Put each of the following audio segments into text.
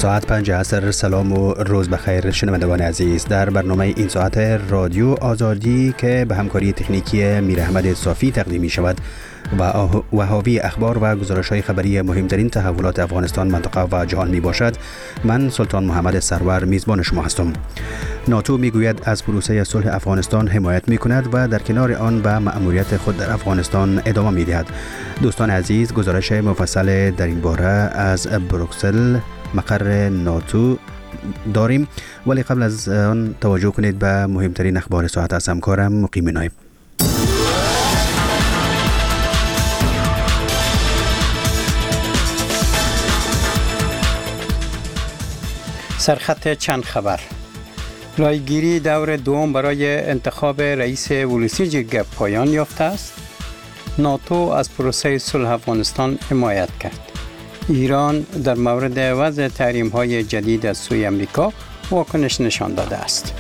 ساعت 5 عصر. سلام و روز بخیر شنوندگان عزیز. در برنامه این ساعت رادیو آزادی که به همکاری تکنیکی میر احمد صافی تقدیم می شود و حاوی اخبار و گزارش‌های خبری مهمترین تحولات افغانستان، منطقه و جهان می باشد، من سلطان محمد سرور میزبان شما هستم. ناتو میگوید از پروسه صلح افغانستان حمایت می کند و در کنار آن به مأموریت خود در افغانستان ادامه می دهد. دوستان عزیز، گزارش مفصل در این باره از بروکسل مقر ناتو داریم، ولی قبل از آن توجه کنید به مهمترین اخبار ساعت از همکارم مقیم نایب. سرخط چند خبر. رایگیری دور دوم برای انتخاب رئیس ولسی جرگه پایان یافته است. ناتو از پروسه صلح افغانستان حمایت کرد. ایران در مورد وضع تحریم‌های جدید از سوی امریکا واکنش نشان داده است.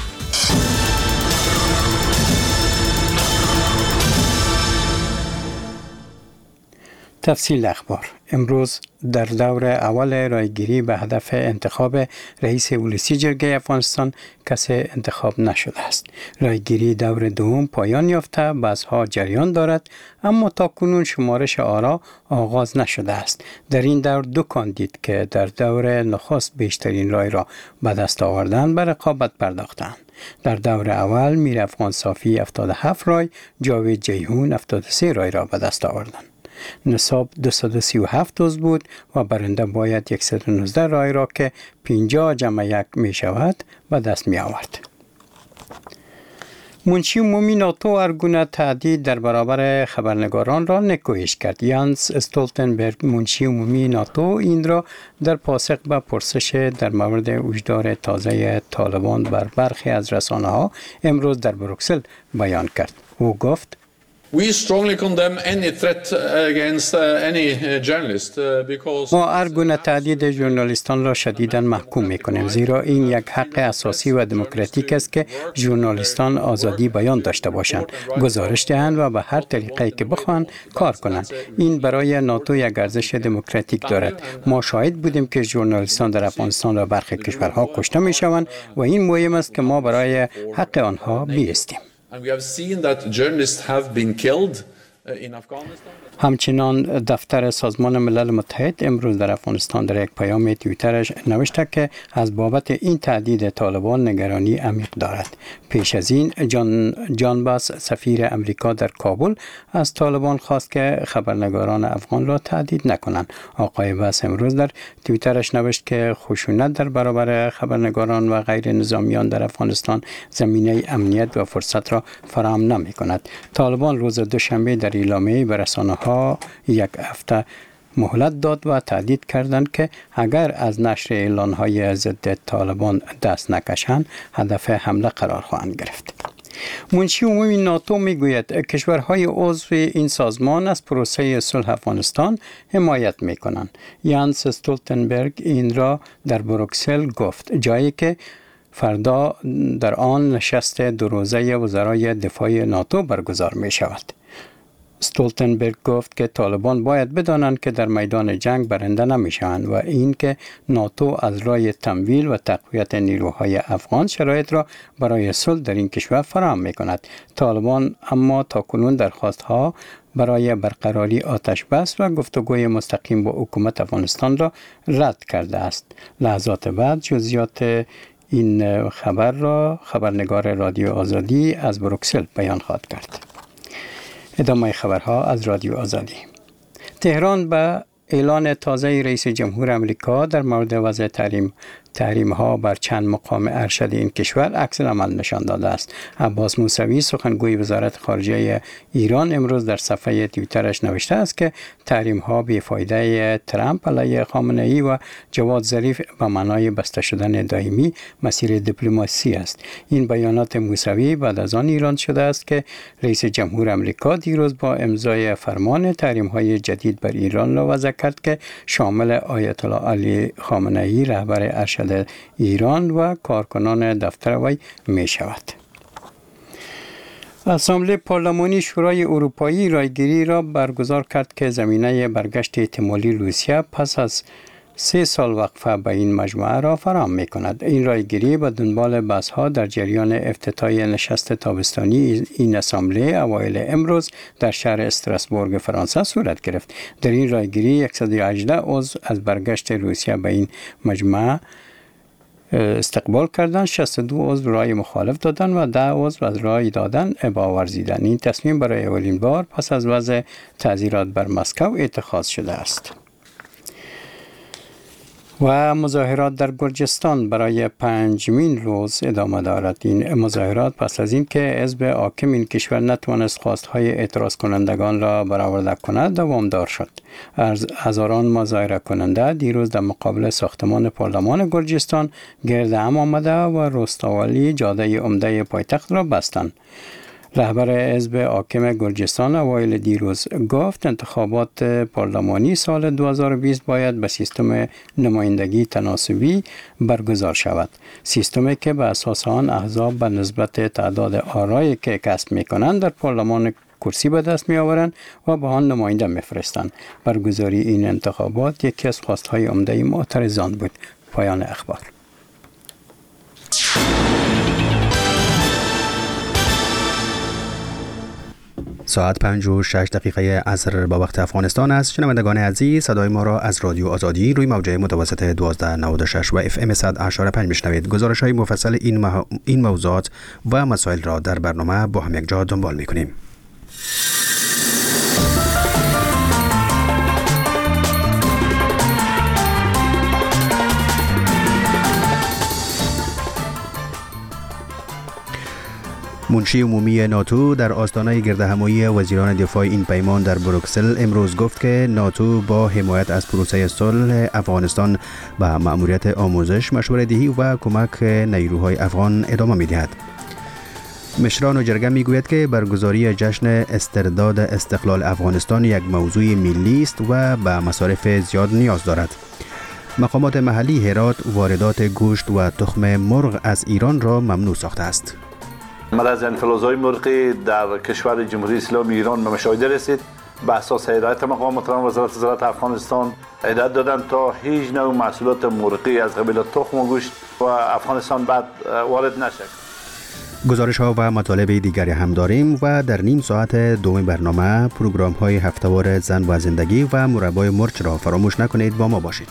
تفصیل اخبار. امروز در دور اول رایگیری به هدف انتخاب رئیس ولسی جرگه افغانستان کسی انتخاب نشده است. رایگیری دور دوم پایان یافته، بحث‌ها جریان دارد، اما تاکنون شمارش آرا آغاز نشده است. در این دور دو کاندید که در دور نخست بیشترین رای را به دست آوردند به رقابت پرداختند. در دور اول میر افغان صافی 77 رای، جاوید جیهون 73 رای را به دست آوردند. نصاب 237 عضو بود و برنده باید 119 رای را که 50 جمع 1 می شود به دست می آورد. منشی عمومی ناتو هر گونه تهدید در برابر خبرنگاران را نکوهش کرد. یانس استولتنبرگ منشی عمومی ناتو این را در پاسخ به پرسش در مورد هشدار تازه طالبان بر برخی از رسانه‌ها امروز در بروکسل بیان کرد. او گفت: We strongly condemn any threat against any journalist because ما هر گونه تهدید ژورنالیستان را شدیداً محکوم می‌کنیم، زیرا این یک حق اساسی و دموکراتیک است که ژورنالیستان آزادی بیان داشته باشند، گزارش دهند و به هر طریقی که بخواهند کار کنند. این برای ناتو یک ارزش دموکراتیک دارد. ما شاهد بودیم که ژورنالیستان در افغانستان و برخی کشورها کشته می‌شوند و این مهم است که ما برای حق آنها بایستیم. And we have seen that journalists have been killed in Afghanistan. همچنان دفتر سازمان ملل متحد امروز در افغانستان در یک پیام توییترش نوشته که از بابت این تهدید طالبان نگرانی عمیق دارد. پیش از این جان باس سفیر امریکا در کابل از طالبان خواست که خبرنگاران افغان را تهدید نکنند. آقای باس امروز در توییترش نوشت که خشونت در برابر خبرنگاران و غیر نظامیان در افغانستان زمینه امنیت و فرصت را فراهم نمی‌کند. طالبان روز دوشنبه در اعلامیه به رسانه‌ها یک هفته مهلت داد و تهدید کردند که اگر از نشر اعلان‌های ضد طالبان دست نکشند هدف حمله قرار خواهند گرفت. منشی عمومی ناتو میگوید کشورهای عضو این سازمان از پروسه صلح افغانستان حمایت میکنند. یانس استولتنبرگ این را در بروکسل گفت، جایی که فردا در آن نشست دو روزه وزرای دفاع ناتو برگزار می شود. استولتنبرگ گفت که طالبان باید بدانند که در میدان جنگ برنده نمیشوند و این که ناتو از راه تمویل و تقویت نیروهای افغان شرایط را برای صلح در این کشور فراهم میکند. طالبان اما تاکنون درخواستها برای برقراری آتش بس و گفتگوی مستقیم با حکومت افغانستان را رد کرده است. لحظات بعد جزئیات این خبر را خبرنگار رادیو آزادی از بروکسل بیان خواهد کرد. ادامه خبرها از رادیو آزادی. تهران به اعلان تازه رئیس جمهور امریکا در مورد وضع تحریم‌ها بر چند مقام ارشد این کشور عکس العمل نشان داده است. عباس موسوی سخنگوی وزارت خارجه ایران امروز در صفحه توییترش نوشته است که تحریم‌ها بی‌فایده ترامپ علیه خامنه‌ای و جواد ظریف به معنای بسته شدن دائمی مسیر دیپلماسی است. این بیانات موسوی بعد از آن ایران شده است که رئیس جمهور امریکا دیروز با امضای فرمان تحریم‌های جدید بر ایران را وضع کرد که شامل آیت الله علی خامنه‌ای رهبر ارشد ایران و کارکنان دفتر وی می شود. اسامبله پارلمانی شورای اروپایی رایگیری را برگزار کرد که زمینه برگشت احتمالی روسیه پس از 3 سال وقفه به این مجموعه را فراهم می کند. این رایگیری به دنبال بحث ها در جریان افتتاح نشست تابستانی این اسامبله اوایل امروز در شهر استراسبورگ فرانسه صورت گرفت. در این رایگیری 118 عضو از برگشت روسیه به این مجموعه استقبال کردن، 62 عضو رای مخالف دادن و 10 عضو از رای دادن ابا ورزیدن. این تصمیم برای اولین بار پس از وضع تعزیرات بر مسکو اتخاذ شده است. و مظاهرات در گرجستان برای 5مین روز ادامه دارد. این مظاهرات پس از این که حزب حاکم این کشور نتوانست خواستهای اعتراض کنندگان را برآورده کند دوامدار شد. هزاران مظاهره کننده دیروز در مقابل ساختمان پارلمان گرجستان گرد هم آمده و رستاولی جاده عمده پایتخت را بستند. رهبر حزب حاکم گرجستان اوایل دیروز گفت انتخابات پارلمانی سال 2020 باید به سیستم نمایندگی تناسبی برگزار شود. سیستمی که به اساس آن احزاب به نسبت تعداد آرایی که کسب می‌کنند در پارلمان کرسی به دست می‌آورند و به آن نماینده می‌فرستند. برگزاری این انتخابات یکی از خواست‌های عمده معترضان بود. پایان اخبار. ساعت 5:06 عصر با وقت افغانستان است. شنوندگان عزیز، صدای ما را از رادیو آزادی روی موجه متوسط 1296 و FM 100.5 میشنوید. گزارش‌های مفصل این موضوعات و مسائل را در برنامه با هم یک جا دنبال می‌کنیم. منشی عمومی ناتو در آستانه گردهمایی وزیران دفاع این پیمان در بروکسل امروز گفت که ناتو با حمایت از پروسه صلح افغانستان به مأموریت آموزش، مشوره‌دهی و کمک نیروهای افغان ادامه می‌دهد. مشران جرگه میگوید که برگزاری جشن استرداد استقلال افغانستان یک موضوع ملی است و به مصارف زیاد نیاز دارد. مقامات محلی هرات واردات گوشت و تخم مرغ از ایران را ممنوع ساخته است. مرض انفلوزای مرغی در کشور جمهوری اسلامی ایران به مشاهده رسید. به اساس هدایت مقام محترم وزارت زراعت افغانستان هدایت دادند تا هیچ نوع محصولات مرغی از قبیل تخم و گوشت و افغانستان بعد وارد نشد. گزارش ها و مطالب دیگری هم داریم و در نیم ساعت دوم برنامه پروگرام های هفته‌وار زن و زندگی و مربای مرچ را فراموش نکنید. با ما باشید.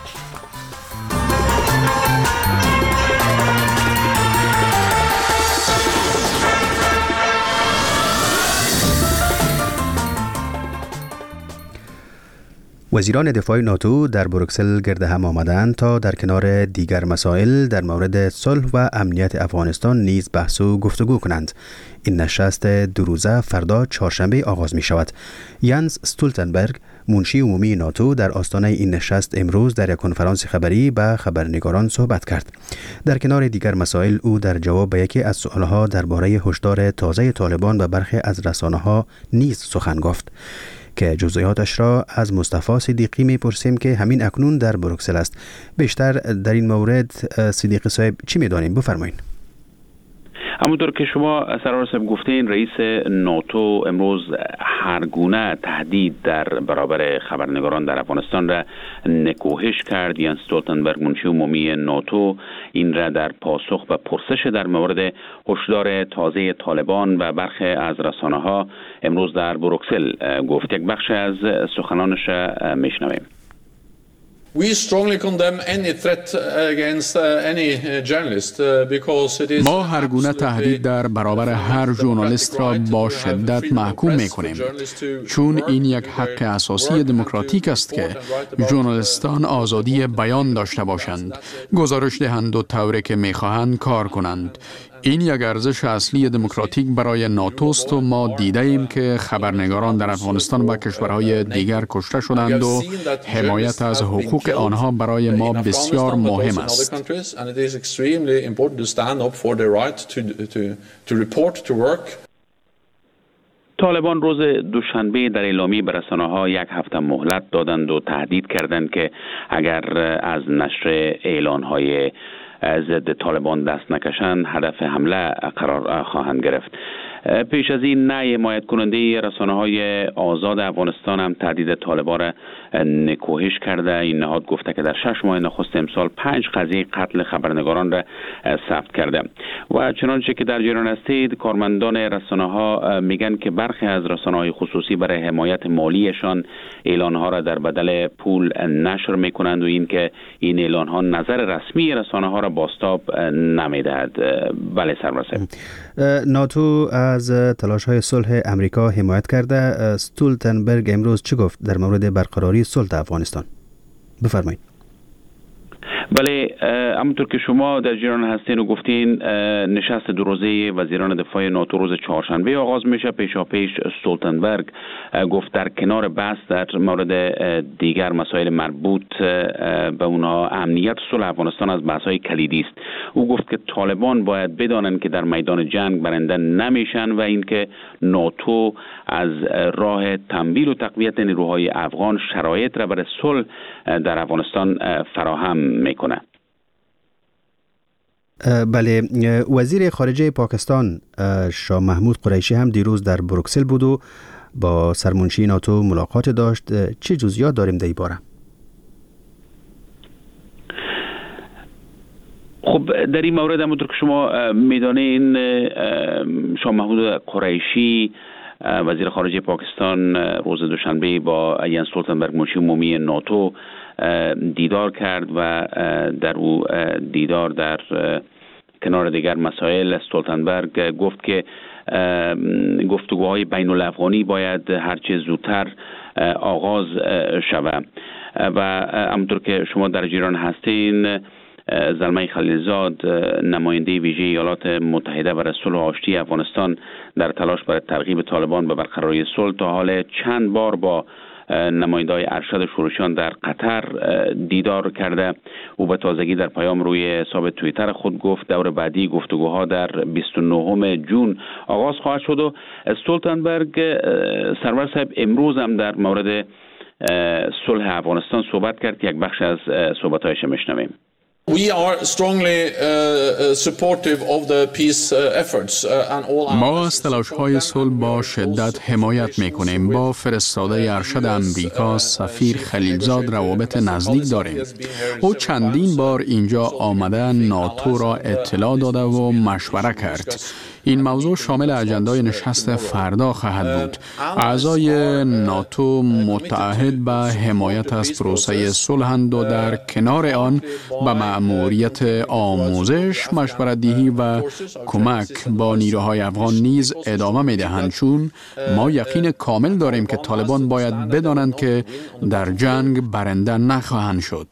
وزیران دفاع ناتو در بروکسل گرد هم آمدند تا در کنار دیگر مسائل در مورد صلح و امنیت افغانستان نیز بحث و گفتگو کنند. این نشست دو روزه فردا چهارشنبه آغاز می شود. یانس استولتنبرگ، منشی عمومی ناتو، در آستانه این نشست امروز در یک کنفرانس خبری به خبرنگاران صحبت کرد. در کنار دیگر مسائل او در جواب به یکی از سؤالها درباره هشدار تازه طالبان به برخی از رسانه‌ها نیز سخن گفت که جزئیاتش را از مصطفی صدیقی میپرسیم که همین اکنون در بروکسل است. بیشتر در این مورد صدیقی صاحب چی میدانیم؟ بفرمایید. همونطور که شما سرور صاحب گفتین، رئیس ناتو امروز هر گونه تهدید در برابر خبرنگاران در افغانستان را نکوهش کرد. یانس استولتنبرگ، منشی عمومی ناتو، این را در پاسخ به پرسش در مورد هشدار تازه طالبان و برخی از رسانه‌ها امروز در بروکسل گفت. یک بخش از سخنانش را میشنویم. We strongly condemn any threat against any journalist because it is. ما هر گونه تهدید در برابر هر ژورنالیست را با شدت محکوم می‌کنیم، چون این یک حق اساسی دموکراتیک است که ژورنالیستان آزادی بیان داشته باشند، گزارش دهند و طوری که می‌خواهند کار کنند. این یک ارزش اصلی دموکراتیک برای ناتو است و ما دیده ایم که خبرنگاران در افغانستان و کشورهای دیگر کشته شدند و حمایت از حقوق آنها برای ما بسیار مهم است. طالبان روز دوشنبه در اعلامیه به رسانه‌ها یک هفته مهلت دادند و تهدید کردند که اگر از نشر اعلان‌های ضد طالبان دست نکشند هدف حمله قرار خواهند گرفت. پیش از این حمایت کننده رسانه‌های آزاد افغانستان هم تهدید طالبان را نکوهش کرده. این نهاد گفته که در 6 ماه نخست امسال 5 قضیه قتل خبرنگاران را ثبت کرده و چنانچه که در جریان هستید کارمندان رسانه‌ها میگن که برخی از رسانه‌های خصوصی برای حمایت مالیشان اعلان‌ها را در بدل پول نشر میکنند و اینکه این اعلان‌ها نظر رسمی رسانه‌ها را بازتاب نمیدهد. بله سرورسه. ناتو از تلاش‌های صلح امریکا حمایت کرده. استولتنبرگ امروز چه گفت در مورد برقراری صلح در افغانستان؟ بفرمایید. بله، همونطور که شما در جریان هستین و گفتین نشست 2 روزه وزیران دفاع ناتو روز چهارشنبه آغاز میشه. پیشاپیش استولتنبرگ گفت در کنار بحث در مورد دیگر مسائل مربوط به اونها امنیت صلح افغانستان از بحث‌های کلیدی است. او گفت که طالبان باید بدانند که در میدان جنگ برنده نمیشن و اینکه ناتو از راه تمویل و تقویت نیروهای افغان شرایط را برای صلح در افغانستان فراهم میکنه. بله، وزیر خارجه پاکستان شاه محمود قریشی هم دیروز در بروکسل بود و با سرمنشی ناتو ملاقات داشت. چه جزئیات داریم در این باره؟ خب در این مورد همونطور که شما میدانین شاه محمود قریشی وزیر خارجه پاکستان روز دوشنبه با یانس استولتنبرگ منشی عمومی ناتو دیدار کرد و در او دیدار در کنار دیگر مسائل استولتنبرگ گفت که گفتگوهای بین الافغانی باید هرچه زودتر آغاز شود و همونطور که شما در جریان هستین زلمه خلیلزاد نماینده ویژه ایالات متحده برای صلح و آشتی افغانستان در تلاش برای ترغیب طالبان به برقراری صلح تا حال چند بار با نماینده‌های ارشد شورشیان در قطر دیدار کرده. او به تازگی در پیام روی حساب توییتر خود گفت دور بعدی گفتگوها در 29 جون آغاز خواهد شد و استولتنبرگ سرور صاحب امروز هم در مورد صلح افغانستان صحبت کرد که یک بخش از صحبت‌هایش میشنویم. We are strongly supportive of the peace efforts and all. ما از تلاش‌های صلح با شدت حمایت می‌کنیم. با فرستاده ارشد امریکا سفیر خلیلزاد روابط نزدیک داریم. او چندین بار اینجا آمده ناتو را اطلاع داده و مشوره کرد. این موضوع شامل اجندای نشست فردا خواهد بود. اعضای ناتو متعهد به حمایت از پروسه صلح‌اند و در کنار آن به مأموریت آموزش، مشورت‌دهی و کمک با نیروهای افغان نیز ادامه می‌دهند، چون ما یقین کامل داریم که طالبان باید بدانند که در جنگ برنده نخواهند شد.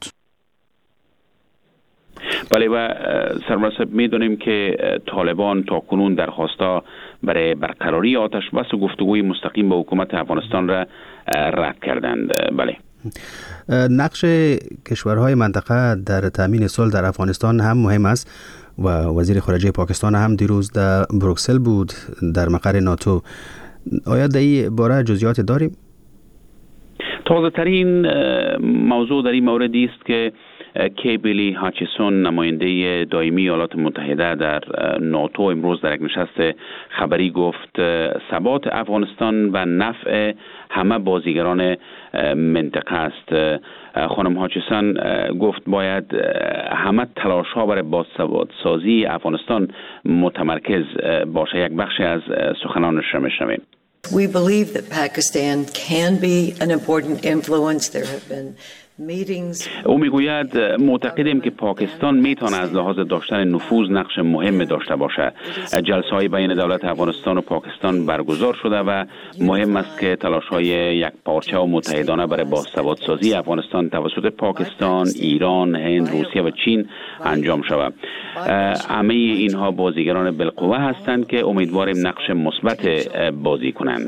بله و سرور صاحب میدونیم که طالبان تاکنون درخواستا برای برقراری آتش بس و گفتگوی مستقیم با حکومت افغانستان را رد کردند. بله. نقش کشورهای منطقه در تامین صلح در افغانستان هم مهم است و وزیر خارجه پاکستان هم دیروز در بروکسل بود در مقر ناتو. آیا در این باره جزئیات داریم؟ تازه ترین موضوع در این موردی است که کیبلی هاچیسون نماینده دائمی ایالات متحده در ناتو امروز در یک نشست خبری گفت ثبات افغانستان و نفع همه بازیگران منطقه است. خانم هاچیسون گفت باید همه تلاش ها برای بازثبات سازی افغانستان متمرکز باشه. یک بخشی از سخنانش را میشنویم. We believe that Pakistan can be an important influence. There have been او میگوید معتقدیم که پاکستان میتونه از لحاظ داشتن نفوذ نقش مهم داشته باشه. جلسه‌های بین دولت افغانستان و پاکستان برگزار شده و مهم است که تلاش‌های یک پارچه و متحدانه برای بازثبات سازی افغانستان توسط پاکستان، ایران، هند، روسیه و چین انجام شود. همه اینها بازیگران بالقوه هستند که امیدواریم نقش مثبت بازی کنند.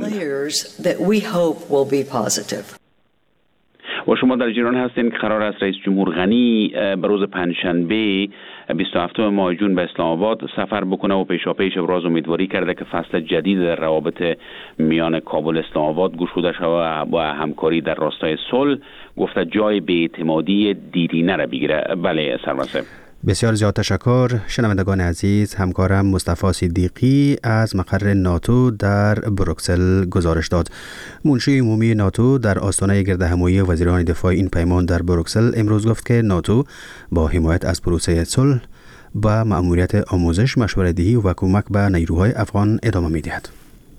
و شما در جریان هستین که قرار است رئیس جمهور غنی به روز پنجشنبه 27 ماه جون به اسلام آباد سفر بکنه و پیشاپیش ابراز امیدواری کرده که فصل جدید در روابط میان کابل اسلام آباد گشوده شود و همکاری در راستای صلح گفته جای بی‌اعتمادی دیرینه را بگیره. بله سرور صاحب. بسیار زیاد تشکر. شنوندگان عزیز، همکارم مصطفی صدیقی از مقر ناتو در بروکسل گزارش داد. منشی عمومی ناتو در آستانه گردهمایی وزیران دفاع این پیمان در بروکسل امروز گفت که ناتو با حمایت از پروسه صلح با مأموریت آموزش، مشوره‌دهی و کمک به نیروهای افغان ادامه می‌دهد.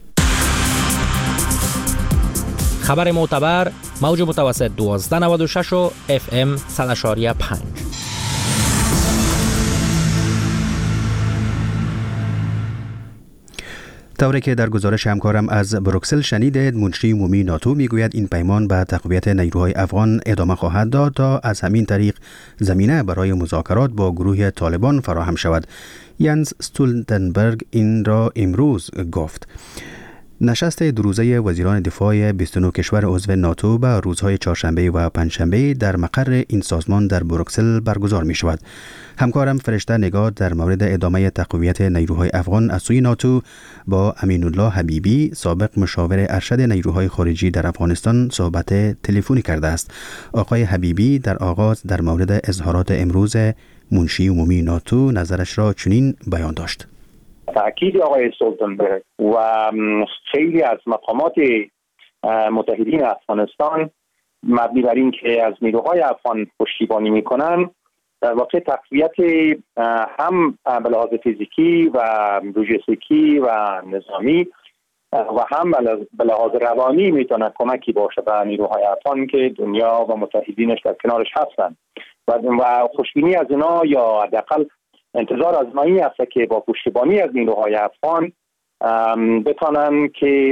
خبر معتبر، موج متوسط 1296 و FM 100.5. طوری که در گزارش همکارم از بروکسل شنیدید، منشی عمومی ناتو میگوید این پیمان به تقویت نیروهای افغان ادامه خواهد داد تا از همین طریق زمینه برای مذاکرات با گروه طالبان فراهم شود. ینس استولتنبرگ این را امروز گفت. نشست دو-روزه وزیران دفاع 29 کشور عضو ناتو به روزهای چهارشنبه و پنجشنبه در مقر این سازمان در بروکسل برگزار می شود. همکارم فرشته نگار در مورد ادامه تقویت نیروهای افغان از سوی ناتو با امین الله حبیبی، سابق مشاور ارشد نیروهای خارجی در افغانستان، صحبت تلفنی کرده است. آقای حبیبی در آغاز در مورد اظهارات امروز منشی عمومی ناتو نظرش را چنین بیان داشت. تأکید آقای استولتنبرگ و خیلی از مقامات متحدین افغانستان مبنی بر این که از نیروهای افغان پشتیبانی میکنن، در واقع تقویت هم به لحاظ فیزیکی و لوجستیکی و نظامی و هم به لحاظ روانی میتونه کمکی باشه به نیروهای افغان که دنیا و متحدینش در کنارش هستن و خوشبینی از اینا یا حداقل انتظار از ما این است که با پشتیبانی از نیروهای افغان بتانن که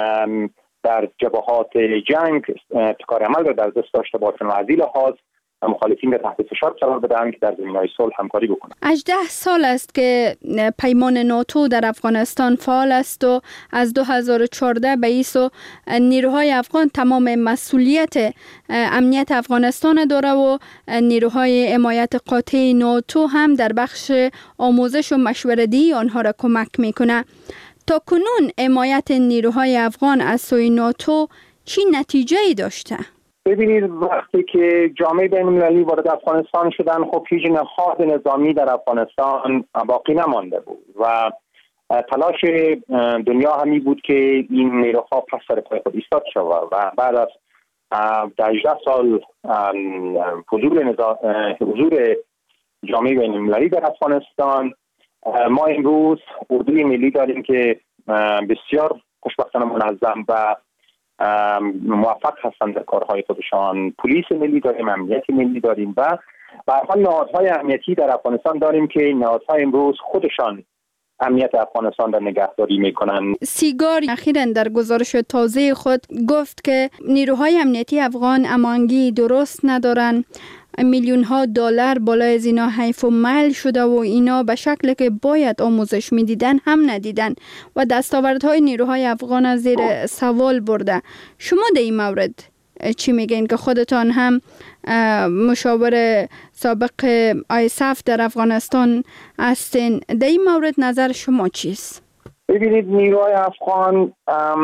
در جبهات جنگ ابتکار عمل را در دست داشته باشن و از این لحاظ مخالفین را تحت فشار قرار بدن که در زمینه‌های صلح همکاری بکنن. 18 سال است که پیمان ناتو در افغانستان فعال است و از 2014 به این سو نیروهای افغان تمام مسئولیت امنیت افغانستان داره و نیروهای حمایت قاطع ناتو هم در بخش آموزش و مشوره‌دهی آنها را کمک میکنه. تا کنون حمایت نیروهای افغان از سوی ناتو چی نتیجه‌ای داشته؟ ببینید، وقتی که جامعه بین‌المللی وارد افغانستان شدن، خب هیچ نهاد نظامی در افغانستان باقی نمانده بود و تلاش دنیا همی بود که این نیروها پس سر پای خود ایستاد شود و بعد از 18 سال حضور جامعه بین‌المللی در افغانستان، ما امروز اردوی ملی داریم که بسیار خوشبختانه منظم و موفق هستند در کارهای خودشان. پلیس ملی داریم، امنیت ملی داریم و به هر حال نهادهای امنیتی در افغانستان داریم که نهادها امروز خودشان امنیت افغانستان را نگهداری میکنن. سیگار اخیراً در گزارش تازه خود گفت که نیروهای امنیتی افغان امانگی درست ندارن، میلیون ها دلار بالای از اینا حیف و مال شده و اینا به شکلی که باید آموزش میدیدن هم ندیدن و دستاوردهای نیروهای افغان از زیر سوال برده. شما در این مورد چی میگین که خودتان هم مشاور سابق ISAF در افغانستان هستین؟ در این مورد نظر شما چیست؟ ببینید، نیروهای افغان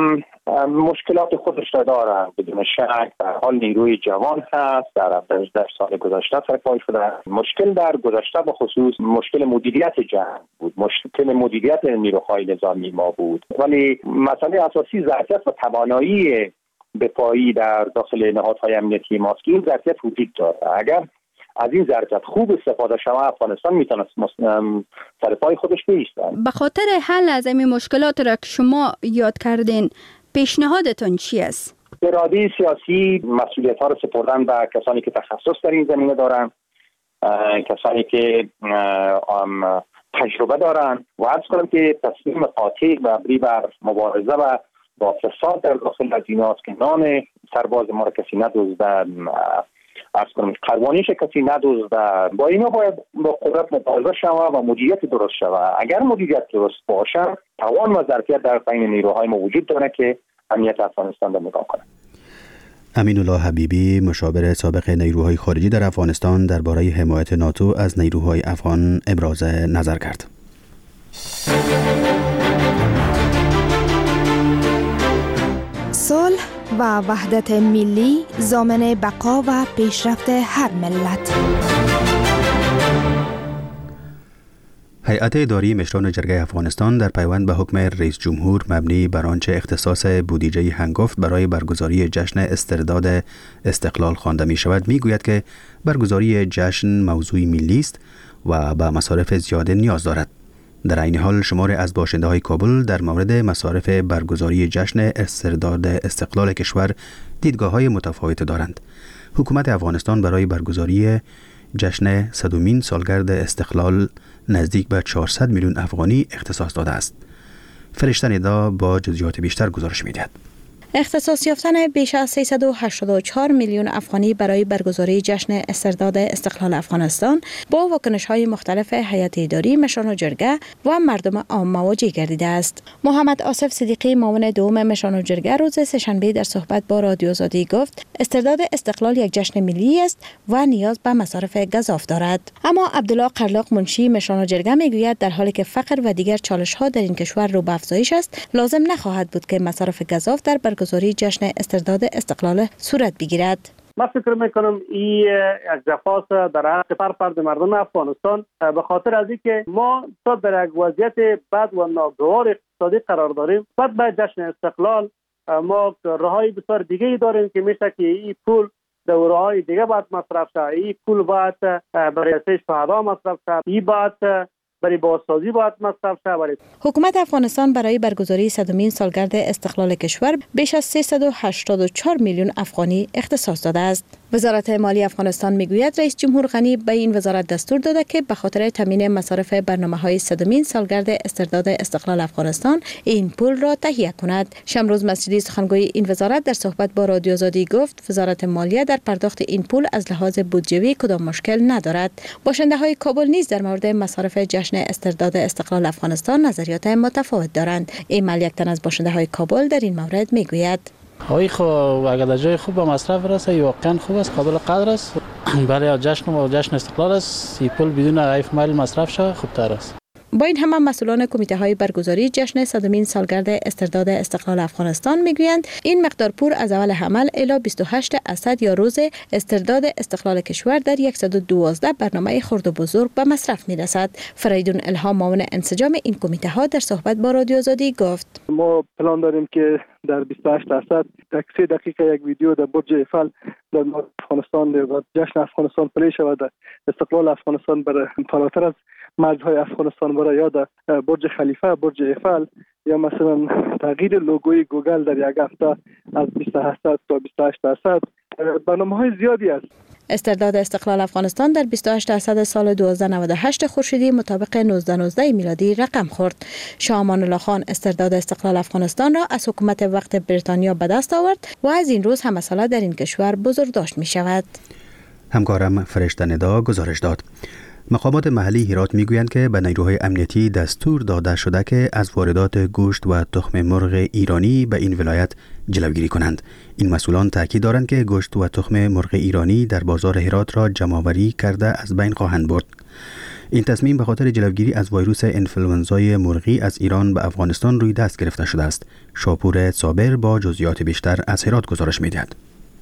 مشکلات خودش را دارند بدون شک. در حال نیروی جوان هست، در سال گذشته سرپای شده. مشکل در گذشته به خصوص مشکل مدیریت جنگ بود، مشکل مدیریت نیروهای نظامی ما بود، ولی مسئله اساسی ظرفیت و توانایی دفاعی در داخل نهادهای امنیتی ماست که این ظرفیت وجود داره. اگر از این ظرفیت خوب استفاده شود، افغانستان میتونه سر پای خودش بایسته. به خاطر حل از این مشکلات را که شما یاد کردین، پیشنهادتون چی است؟ اراده سیاسی مسئولیت ها را سپردن به کسانی که تخصص در این زمینه دارن، کسانی که تجربه دارن و عرض کنم که تصمیم قاطع و بری بر مبارزه و با فساد در داخل از این است که نان سرباز ما را کسی ندزده، عرض کنم قربانیش کسی ندزده. با اینا باید با قدرت مبارزه شود و مدیریت درست شود. اگر مدیریت درست باشه، توان و ظرفیت در بین نیروهای ما وجود داره که امنیت افغانستان را نگاه کنه. امین الله حبیبی، مشاور سابق نیروهای خارجی در افغانستان، درباره حمایت ناتو از نیروهای افغان ابراز نظر کرد. صلح و وحدت ملی ضامن بقا و پیشرفت هر ملت. هیئت اداری مشران جرگه افغانستان در پیوند به حکم رئیس جمهور مبنی بر آنچه اختصاص بودجه هنگفت برای برگزاری جشن استرداد استقلال خوانده می شود می گوید که برگزاری جشن موضوعی ملی است و به مصارف زیاده نیاز دارد. در این حال شمار از باشنده های کابل در مورد مصارف برگزاری جشن استرداد استقلال کشور دیدگاه های متفاوت دارند. حکومت افغانستان برای برگزاری جشن 100مین سالگرد استقلال نزدیک به 400 میلیون افغانی اختصاص داده است. فرشته ندا با جزئیات بیشتر گزارش می‌دهد. اختصاص یافتن بیش از 384 میلیون افغانی برای برگزاری جشن استرداد استقلال افغانستان با واکنش‌های مختلف هیئت اداری مشران جرگه و مردم عام مواجه گردیده است. محمد آصف صدیقی معاون دوم مشران جرگه روز سه‌شنبه در صحبت با رادیو آزادی گفت استرداد استقلال یک جشن ملی است و نیاز به مصارف گزاف دارد. اما عبدالله قرلاق منشی مشران جرگه میگوید در حالی که فقر و دیگر چالش‌ها در این کشور رو به افزایش است، لازم نخواهد بود که مصارف گزاف در برگزاری جشن استرداد استقلال صورت بگیرد. من فکر میکنم این یک جفاست در حق پرپرد مردم افغانستان، به خاطر از اینکه ما تا در یک وضعیت بد و ناگوار اقتصادی قرار داریم. بعد به جشن استقلال ما راههای بسیار دیگه داریم که میشه که این پول دورهای دیگه باید مصرف شد، این پول باید برای شهدا مصرف شد، این باید برای بازسازی باید مصرف شود. حکومت افغانستان برای برگزاری 100مین سالگرد استقلال کشور بیش از 384 میلیون افغانی اختصاص داده است. وزارت مالی افغانستان میگوید رئیس جمهور غنی به این وزارت دستور داده که به خاطر تامین مصارف برنامه‌های 100مین سالگرد استرداد استقلال افغانستان این پول را تهیه کند. شمروز مسجدی سخنگوی این وزارت در صحبت با رادیو آزادی گفت وزارت مالیه در پرداخت این پول از لحاظ بودجه‌ای کدام مشکل ندارد. باشنده‌های کابل نیز در مورد مصارف جشن استرداد استقلال افغانستان نظریات متفاوت دارند. ایمال یک تن از باشنده‌های کابل در این مورد میگوید خب اگر در جای خوب به مصرف برسه واقعا خوب است، قابل قدر است. برای جشن استقلال است، این پول بدون عیف مال مصرف شود خوبتر است. با این همه مسئولان کمیته های برگزاری جشن 100مین سالگرد استرداد استقلال افغانستان میگویند این مقدار پول از اول حمل الی 28 اسد یا روز استرداد استقلال کشور در 112 برنامه خرد و بزرگ به مصرف میرسد. فریدون الهام معاون انسجام این کمیته ها در صحبت با رادیو آزادی گفت ما پلان داریم که در 28 اسد در 3 دقیقه یک ویدیو در برج ایفل در افغانستان و جشن افغانستان پلی شود. استقلال افغانستان برای بالاتر از مرزهای افغانستان برای یاد برج خلیفه، برج ایفل یا مثلا تغییر لوگوی گوگل در یک هفته از 28 تا 28 درصد برنامه‌های زیادی است. استرداد استقلال افغانستان در 28 اسد سال 1298 خورشیدی مطابق 1919 میلادی رقم خورد. شاه امان الله خان استرداد استقلال افغانستان را از حکومت وقت بریتانیا به دست آورد و از این روز همه ساله در این کشور بزرگداشت می شود. همکارم فرشته ندا گزارش داد. مقامات محلی هرات میگویند که به نیروهای امنیتی دستور داده شده که از واردات گوشت و تخم مرغ ایرانی به این ولایت جلوگیری کنند. این مسئولان تاکید دارند که گوشت و تخم مرغ ایرانی در بازار هرات را جمع‌آوری کرده از بین خواهند برد. این تصمیم به خاطر جلوگیری از ویروس انفلوئنزای مرغی از ایران به افغانستان روی دست گرفته شده است. شاپور صابر با جزئیات بیشتر از هرات گزارش می‌دهد.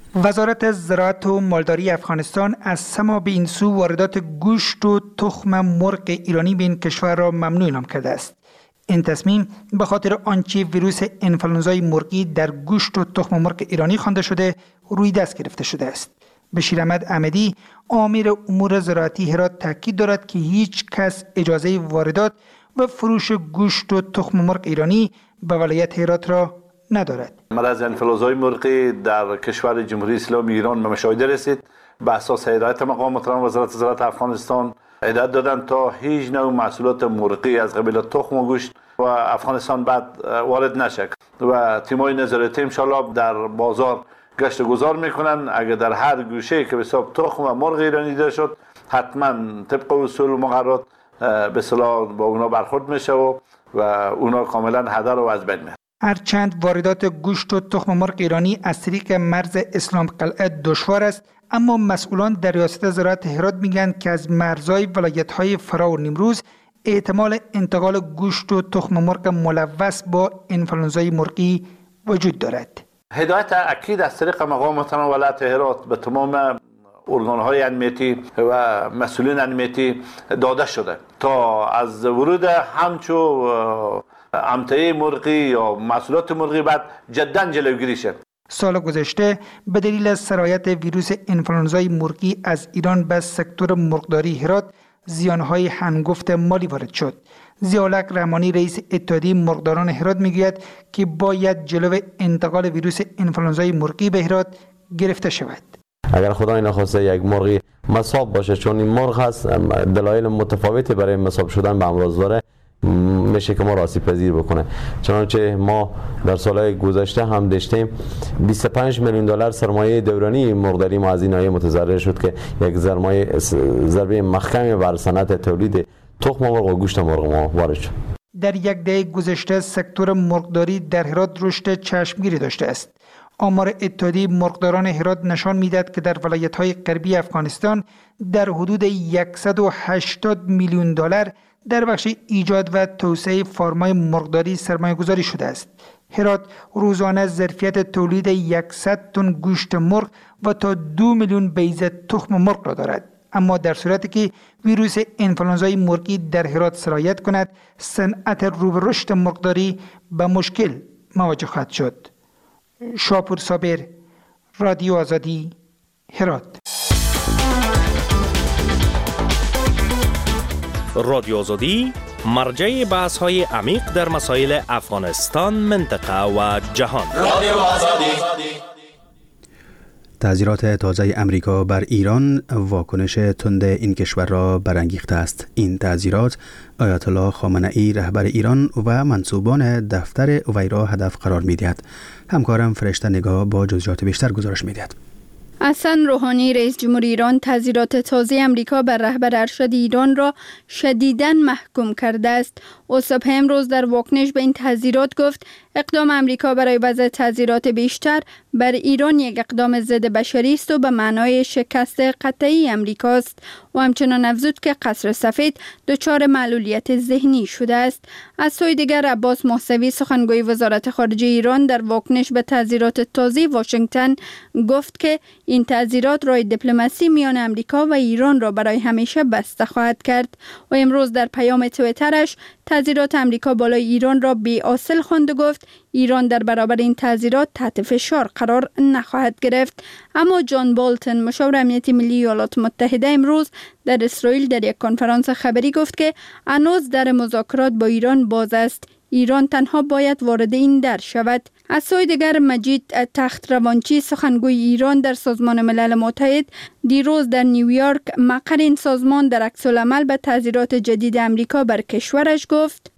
وزارت زراعت و مالداری افغانستان از سما به این سو واردات گوشت و تخم مرغ ایرانی به این کشور را ممنوع اعلام کرده است. این تصمیم به خاطر آنچه ویروس انفلوئنزای مرغی در گوشت و تخم مرغ ایرانی خوانده شده روی دست گرفته شده است. بشیر احمد احمدی آمر امور زراعتی هرات تاکید دارد که هیچ کس اجازه واردات و فروش گوشت و تخم مرغ ایرانی به ولایت هرات را ندارد. مرض انفلوئنزای مرغی در کشور جمهوری اسلامی ایران به مشاهده رسید. به اساس هدایت مقام محترم وزارت زراعت افغانستان هدایت دادن تا هیچ نوع محصولات مرغی از قبیل تخم و گوشت و افغانستان بعد وارد نشه و تیمای نظارتی ان شاءالله در بازار گشت گذار میکنن. اگر در هر گوشه که به حساب تخم و مرغ ایرانی دیده شد حتما طبق اصول مقررات به اصطلاح با اونا برخورد میشه و اونا کاملا هدر رو از بین میبرن. هرچند واردات گوشت و تخم مرغ ایرانی از طریق مرز اسلام قلعه دشوار است، اما مسئولان در ریاست زراعت هرات میگن که از مرزهای ولایت‌های فرا و نیمروز احتمال انتقال گوشت و تخم مرغ ملوث با انفلوئنزای مرغی وجود دارد. هدایت اکید از طریق مقام محترم ولایت هرات به تمام ارگان‌های امنیتی و مسئولین امنیتی داده شده تا از ورود همچو امتعه مرغی یا محصولات مرغی بعد جدا جلوگیری شد. سال گذشته به دلیل سرایت ویروس انفلوانزای مرغی از ایران به سکتور مرغداری هرات زیانهای هنگفت مالی وارد شد. ضیاءالحق رحمانی رئیس اتحادیه مرغداران هرات میگوید که باید جلو انتقال ویروس انفلوانزای مرغی به هرات گرفته شود. اگر خدای نخواسته یک مرغی مصاب باشه، چون این مرغ هست دلایل متفاوتی برای مصاب شدن به امراض داره، میشه که ما را آسیب پذیر بکنه. چنانچه ما در سالهای گذشته هم داشتیم 25 میلیون دلار سرمایه دورانی مرغداری ما از این ناحیه متضرر شد که یک ضربه محکمی بر صنعت تولید تخم مرغ و گوشت مرغ ما وارد شد. در یک دهه گذشته سکتور مرغداری در هرات رشد چشمگیری داشته است. آمار اتحادیه مرغداران هرات نشان می‌دهد که در ولایت‌های غربی افغانستان در حدود 180 میلیون دلار در بخش ایجاد و توسعه فارم‌های مرغداری سرمایه‌گذاری شده است. هرات روزانه ظرفیت تولید 100 تن گوشت مرغ و تا 2 میلیون بیضه تخم مرغ را دارد. اما در صورتی که ویروس انفلوانزای مرغی در هرات سرایت کند، صنعت رو به رشد مرغداری به مشکل مواجه خواهد شد. شاپور صابر، رادیو آزادی، هرات. رادیو آزادی مرجع بحث‌های عمیق در مسائل افغانستان، منطقه و جهان. رادیو آزادی. تعزیرات تازه امریکا بر ایران واکنش تند این کشور را برانگیخته است. این تعزیرات آیت الله خامنه‌ای رهبر ایران و منصوبان دفتر وی را هدف قرار می‌دهد. همکارم فرشته نگاه با جزئیات بیشتر گزارش می‌دهد. حسن روحانی رئیس جمهور ایران تعزیرات تازه امریکا بر رهبر ارشد ایران را شدیداً محکوم کرده است. او صبح امروز در واکنش به این تعزیرات گفت اقدام امریکا برای وضع تعزیرات بیشتر بر ایران یک اقدام ضد بشری است و به معنای شکست قطعی امریکاست. و همچنان افزود که قصر سفید دچار معلولیت ذهنی شده است. از سوی دیگر عباس موسوی سخنگوی وزارت خارجه ایران در واکنش به تعزیرات تازه واشنگتن گفت که این تعزیرات راه دیپلماسی میان امریکا و ایران را برای همیشه بسته خواهد کرد. و امروز در پیام توییترش تعزیرات امریکا بالای ایران را بی‌اصل خواند و گفت ایران در برابر این تعزیرات تحت فشار قرار نخواهد گرفت. اما جان بولتن مشاور امنیتی ملی ایالات متحده امروز در اسرائیل در یک کنفرانس خبری گفت که هنوز در مذاکرات با ایران باز است. ایران تنها باید وارد این در شود. از سوی دیگر مجید تخت روانچی سخنگوی ایران در سازمان ملل متحد دیروز در نیویورک مقر این سازمان در عکس العمل به تعزیرات جدید امریکا بر کشورش گفت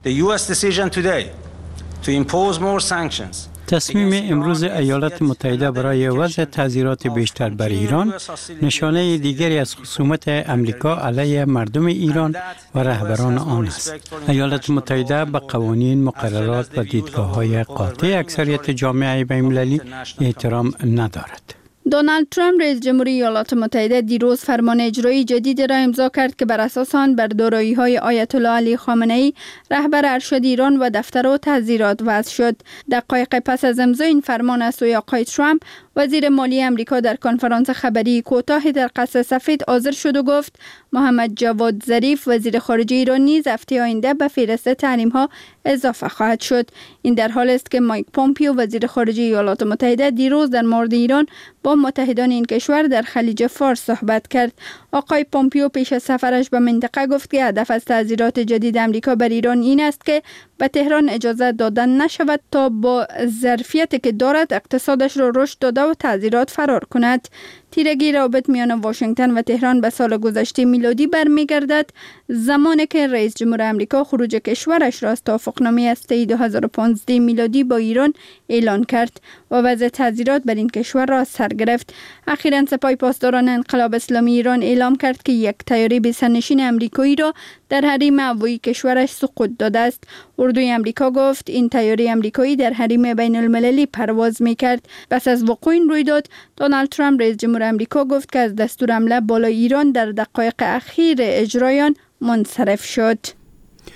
تصمیم امروز ایالات متحده برای وضع تعزیرات بیشتر بر ایران نشانه دیگری از خصومت امریکا علیه مردم ایران و رهبران آن است. ایالات متحده به قوانین، مقررات و دیدگاه‌های قاطع اکثریت جامعه بین‌المللی احترام ندارد. دونالد ترامپ رئیس جمهوری ایالات متحده دیروز فرمان اجرایی جدیدی را امضا کرد که بر اساس آن بر دارایی‌های آیت الله علی خامنه‌ای رهبر ارشد ایران و دفتر او تعزیرات وضع شد. دقایق پس از امضای این فرمان از سوی آقای ترامپ وزیر مالی امریکا در کنفرانس خبری کوتاهی در قصر سفید حاضر شد و گفت محمد جواد ظریف وزیر خارجه ایران نیز هفته آینده به فهرست تحریم‌ها اضافه خواهد شد. این در حالی است که مایک پومپیو وزیر خارجه ایالات متحده دیروز در مورد ایران با متحدان این کشور در خلیج فارس صحبت کرد. آقای پومپیو پیش از سفرش به منطقه گفت که هدف از تعزیرات جدید امریکا بر ایران این است که به تهران اجازه دادن نشود تا با ظرفیتی که دارد اقتصادش را رشد داده و تعزیرات فرار کند. تیرگی روابط میان واشنگتن و تهران به سال گذشته میلادی برمیگردد، زمانی که رئیس جمهور امریکا خروج کشورش را از توافقنامه هسته‌ای 2015 میلادی با ایران اعلان کرد و وضع تعزیرات بر این کشور را سر گرفت. اخیراً سپاه پاسداران انقلاب اسلامی ایران اعلام کرد که یک طیاره بی‌سرنشین امریکایی را در حریم هوایی کشورش سقوط داده است. اردوی امریکا گفت این طیاره امریکایی در حریم بین المللی پرواز می‌کرد. پس از وقوع این رویداد دونالد ترامپ رئیس جمهور امریکا گفت که از دستور حمله بالای ایران در دقایق اخیر اجرای آن منصرف شد.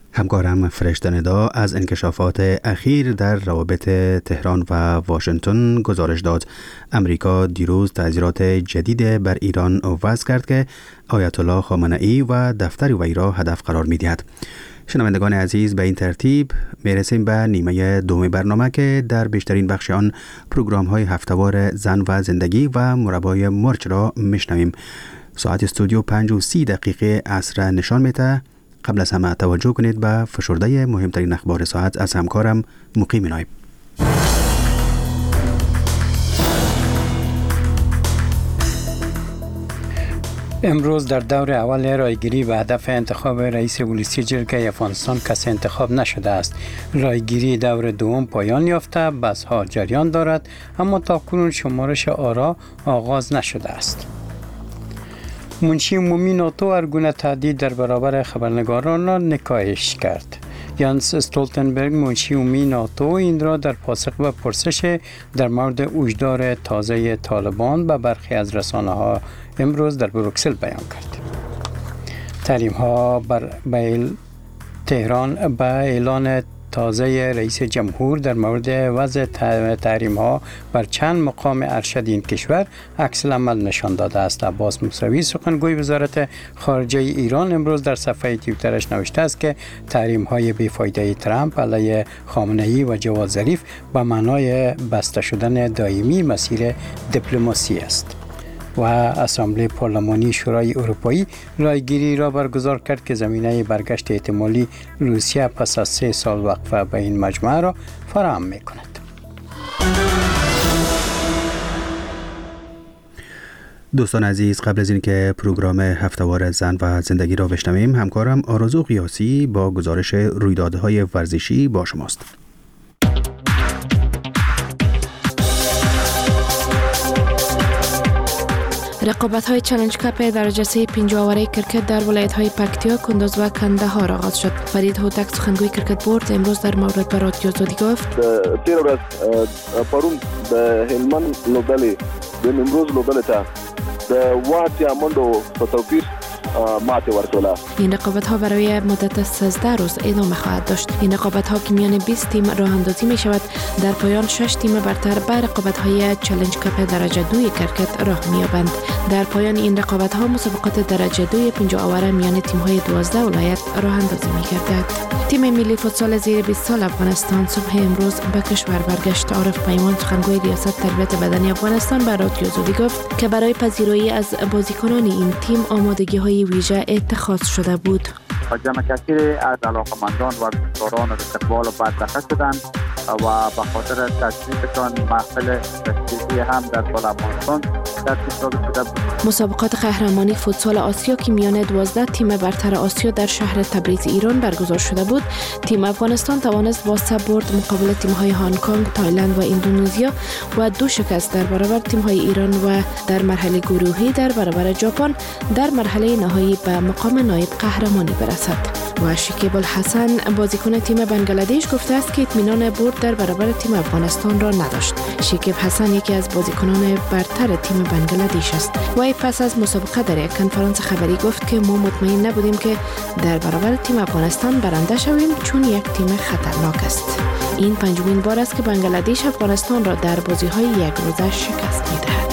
همکارم فرشته ندا از انکشافات اخیر در روابط تهران و واشنگتن گزارش داد. امریکا دیروز تعزیرات جدید بر ایران وضع کرد که آیت الله خامنه‌ای و دفتر وی را هدف قرار می‌دهد. شنوندگان عزیز، به این ترتیب میرسیم به نیمه دوم برنامه که در بیشترین بخش آن پروگرام‌های هفته‌وار زن و زندگی و مربای مرچ را میشنویم. ساعت استودیو 5:30 عصر نشان میده. قبل از همه توجه کنید به فشرده مهمترین اخبار ساعت از همکارم مقیم نایب. امروز در دور اول رایگیری به هدف انتخاب رئیس ولسی جرگه افغانستان کسی انتخاب نشده است. رایگیری دور دوم پایان یافته، بس‌ها جریان دارد، اما تاکنون شمارش آرا آغاز نشده است. منشی عمومی ناتو هرگونه تهدید در برابر خبرنگاران را نکاهش کرد. یانس استولتنبرگ منشی عمومی ناتو این را در پاسخ به پرسش در مورد هشدار تازه طالبان به برخی از رسانه‌ها امروز در بروکسل بیان کرد. تحریم‌ها بر تهران به اعلان تازه رئیس جمهور در مورد وضع تحریم‌ها بر چند مقام ارشد این کشور عکس العمل نشان داده است. عباس موسوی سخنگوی وزارت خارجه ایران امروز در صفحه توییترش نوشته است که تحریم‌های بی‌فایده ترامپ علیه خامنه‌ای و جواد ظریف به معنای بسته شدن دائمی مسیر دیپلماسی است. و اسامبله پارلمانی شورای اروپایی رایگیری را برگزار کرد که زمینه برگشت احتمالی روسیه پس از 3 سال وقفه به این مجمع را فراهم می کند. دوستان عزیز، قبل از اینکه پروگرام هفته‌وار زن و زندگی را بشنویم، همکارم آرزو قیاسی با گزارش رویدادهای ورزشی با شماست. رقابت‌های چالش کپ درجه 3 پنجاوره کرکت در ولایت‌های پکتیا، کندوز و کندهار آغاز شد. فرید هوتک سخنگوی کرکت بورد امروز در مورد به رادیو زودی گفت: تیر ورځ پرون د هلمند لوبډلې د نیمروز لوبډلې ته د واټ یا منډو په توپیر ماته ورکوله. این رقابت‌ها برای مدت 13 روز ادامه خواهد داشت. این رقابت‌ها که میان 20 تیم راه اندازی می شود. در پایان 6 تیم برتر به رقابت‌های چالش کپ درجه 2 کرکت راه می‌یابند. در پایان این رقابت‌ها مسابقات درجه 2 پنجاوره میان تیم‌های 12 ولایت راه اندازی می‌گردد. تیم ملی فوتسال زیر 20 سال افغانستان صبح امروز به کشور برگشت. عارف پیمان سخنگوی ریاست تربیت بدنی افغانستان به رادیو زودی گفت که برای پذیرایی از بازیکنان این تیم آمادگی‌های ویژه اتخاذ شده بود. جمع کثیری از علاقمندان و ورزشکاران استقبال و برگزار شدند و به خاطر تشریفشان محفل تشریفی هم در سال افغانستان ترتیب شده بود. مسابقات قهرمانی فوتسال آسیا که میان 12 تیم برتر آسیا در شهر تبریز ایران برگزار شده بود، تیم افغانستان توانست با 3 برد مقابل تیم‌های هنگ کنگ، تایلند و اندونزیا و 2 شکست در برابر تیم‌های ایران و در مرحله گروهی در برابر ژاپن در مرحله نهایی به مقام نایب قهرمانی برسد. و شکیب الحسن بازیکن تیم بنگلادش گفته است که اطمینان برد در برابر تیم افغانستان را نداشت. شکیب حسن یکی از بازیکنان برتر تیم بنگلادش است. و پس از مسابقه در یک کنفرانس خبری گفت که ما مطمئن نبودیم که در برابر تیم افغانستان برنده شویم چون یک تیم خطرناک است. این پنجمین بار است که بنگلادش افغانستان را در بازی‌های یک روزه شکست می‌دهد.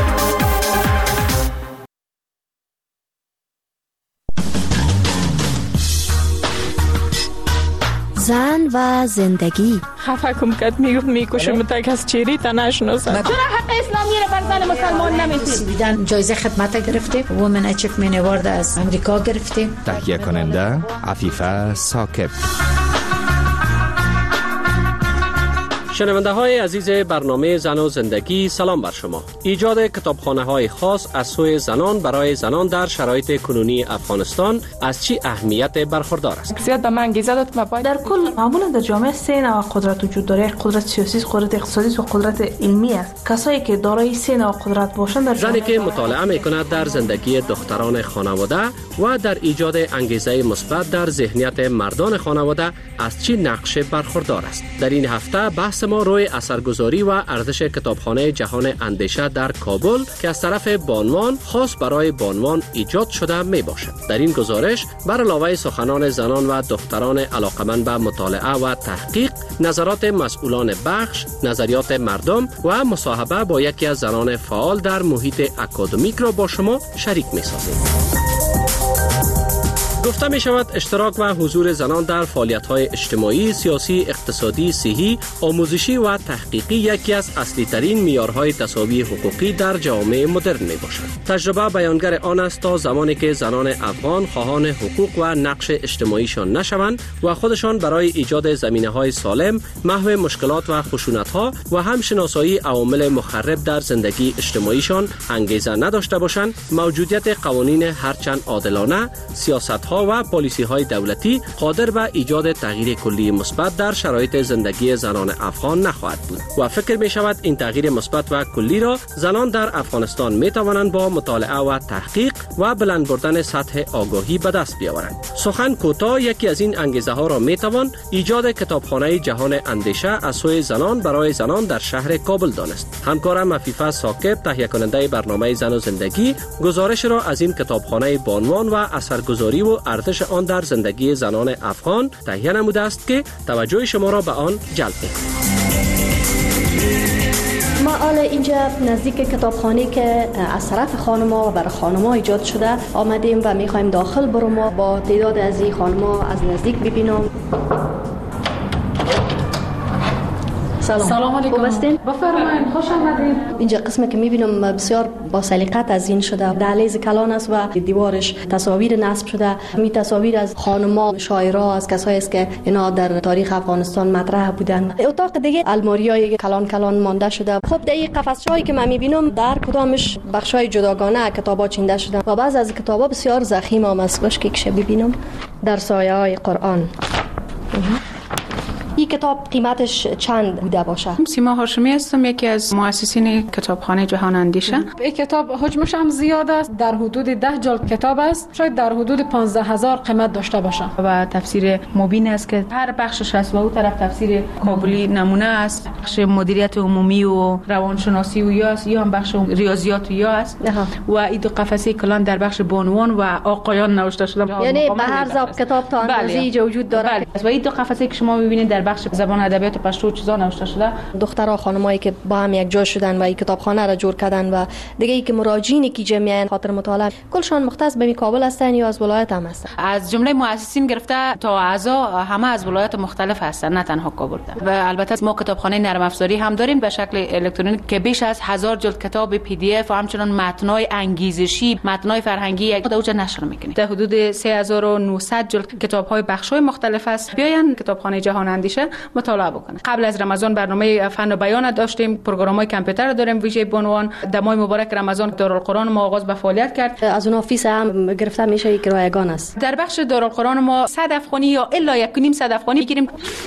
زن و زندگی. خفه کم کد میکشم تا کس چیری تا نشناسم. چرا حق اسلامی رو بر زن مسلمان نمیدید؟ جایزه خدمت گرفتیم. وومن اچیومنت اوارد از امریکا گرفتیم. تهیه کننده عفیفه ثاقب. شنونده های عزیز برنامه زن و زندگی، سلام بر شما. ایجاد کتابخانه های خاص از سوی زنان برای زنان در شرایط کنونی افغانستان از چی اهمیت برخوردار است؟ زیاد به من انگیزه داد که در کل معمولا در جامعه 3 نوع قدرت وجود داره: قدرت سیاسی، قدرت اقتصادی و قدرت علمی است. کسایی که دارای 3 نوع قدرت باشند در زنی که مطالعه میکند در زندگی دختران خانواده و در ایجاد انگیزه مثبت در ذهنیت مردان خانواده از چی نقش برخوردار است. در این هفته بحث ما روی اثرگذاری و ارزش کتابخانه جهان اندیشه در کابل که از طرف بانوان خاص برای بانوان ایجاد شده می باشد. در این گزارش بر علاوه سخنان زنان و دختران علاقمند به مطالعه و تحقیق، نظرات مسئولان بخش، نظریات مردم و مصاحبه با یکی از زنان فعال در محیط اکادمیک را با شما شریک می سازیم. گفته می شود اشتراک و حضور زنان در فعالیت‌های اجتماعی، سیاسی، اقتصادی، صحی، آموزشی و تحقیقی یکی از اصلی ترین معیارهای تساوی حقوقی در جامعه مدرن می باشد. تجربه بیانگر آن است تا زمانی که زنان افغان خواهان حقوق و نقش اجتماعیشان نشوند و خودشان برای ایجاد زمینه‌های سالم، محو مشکلات و خشونت‌ها و هم شناسایی عوامل مخرب در زندگی اجتماعیشان انگیزه نداشته باشند، موجودیت قوانین هرچند عادلانه، سیاست و پالیسی های دولتی قادر به ایجاد تغییر کلی مثبت در شرایط زندگی زنان افغان نخواهد بود و فکر می شود این تغییر مثبت و کلی را زنان در افغانستان می توانند با مطالعه و تحقیق و بلند بردن سطح آگاهی به دست بیاورند. سخن کوتاه یکی از این انگیزه ها را می توان ایجاد کتابخانه جهان اندیشه از سوی زنان برای زنان در شهر کابل دانست. همکارم عفیفه ثاقب، تهیه کننده برنامه زن و زندگی، گزارش را از این کتابخانه بانوان و اثرگذاری و ارزش آن در زندگی زنان افغان تهیه نموده است که توجه شما را به آن جلب می‌کند. ما حالا اینجا نزدیک کتابخانه که از طرف خانم‌ها و برای خانم‌ها ایجاد شده آمدیم و می‌خوایم داخل بریم و با تعداد از این خانم‌ها از نزدیک ببینیم. سلام علیکم. خوب هستین؟ بفرمایید، خوش آمدید. اینجا قسمی که می‌بینم بسیار با سلیقه تزیین شده. دهلیز کلان است و دیوارش تصاویر نصب شده. می تصاویر از خانم‌ها، شاعرها، از کسایی است که اینا در تاریخ افغانستان مطرح بودن. اتاق دیگه الماریای کلان مانده شده. خب در این قفسهایی که من می‌بینم در کدامش بخشای جداگانه کتابا چینده شده و بعض از کتابا بسیار ضخیم هم است. باش که ببینم در سایه‌های قرآن. این کتاب قیمتش چند بوده باشه؟ سیما هاشمی هستم، یکی از مؤسسین کتابخانه جهان اندیشه. این کتاب حجمش هم زیاد است، در حدود 10 جلد کتاب است، شاید در حدود 15000 قیمت داشته باشه و تفسیر مبین است که هر بخشش هست و اون طرف تفسیر کابلی نمونه است، بخش مدیریت عمومی و روانشناسی و یا هم بخش ریاضیات و یا است و این دو قفسه کلان در بخش بانوان و آقایان نوشته شده. یعنی به هر ذوق کتاب تا اندازه اینجا وجود داره. و این دو قفسه که شما می‌بینید در بخش زبان ادبیات پشتو چیزا نوشته شده. دخترها خانمایی که با هم یک جا شدن و این کتابخانه را جور کردن و دیگه ای که مراجعینی که جمعیت خاطر مطالعه کلشان مختص به کابل هستن یا از ولایت هم هستن؟ از جمله مؤسسین گرفته تا اعضا همه از ولایت مختلف هستن، نه تنها کابل. و البته ما کتابخانه نرم افزاری هم داریم به شکل الکترونیک که بیش از 1000 جلد کتاب PDF و همچنین متن‌های انگیزشی، متن‌های فرهنگی یک اوج نشر می‌کنیم. در حدود 3900 جلد کتاب‌های بخش‌های مختلف است. بیاین کتابخانه جهان اندیشه مطالعه بکنه. قبل از رمضان برنامه فن و بیان داشتیم، پروگرام‌های کامپیوتر داریم ویژه بانوان. در ماه مبارک رمضان دارالقرآن ما آغاز به فعالیت کرد. از اون آفیس هم گرفته میشه یک رایگان است. در بخش دارالقرآن ما 100 افغانی یا الا 1.5 افغانی میگیریم.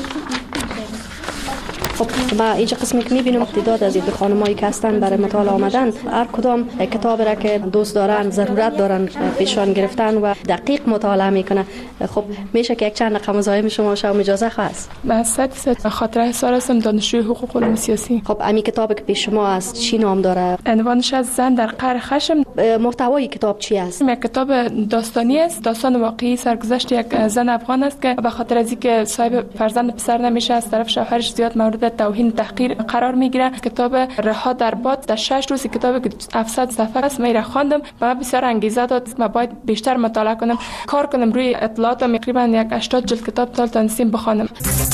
خب با اینجا قسمی که میبینم تعداد از این خانمایی که هستن برای مطالعه آمدن، هر کدام کتابی را که دوست دارن، ضرورت دارن پیشان گرفتن و دقیق مطالعه میکنه. خب میشه که یک چند رقم مزاحم شما شما اجازه خواست؟ من صد خاطره حسار هستم، دانشجوی حقوق علوم سیاسی. خب همین کتابی که پیش شما است چی نام داره؟ عنوانش از زن در قعر خشم. محتوای کتاب چی است؟ یک کتاب داستانی است، داستان واقعی سرگذشت یک زن افغان است که به خاطر از اینکه صاحب فرزند پسر نمیشه از طرف شوهرش زیاد مورد توهین تحقیر قرار میگیره. کتاب رها در باد در 6 روز کتابی که 700 صفحه است من خواندم و بسیار انگیزه داد و باید بیشتر مطالعه کنم، کار کنم روی اطلاعات و تقریبا یک 80 جلد کتاب تا تنظیم بخوانم.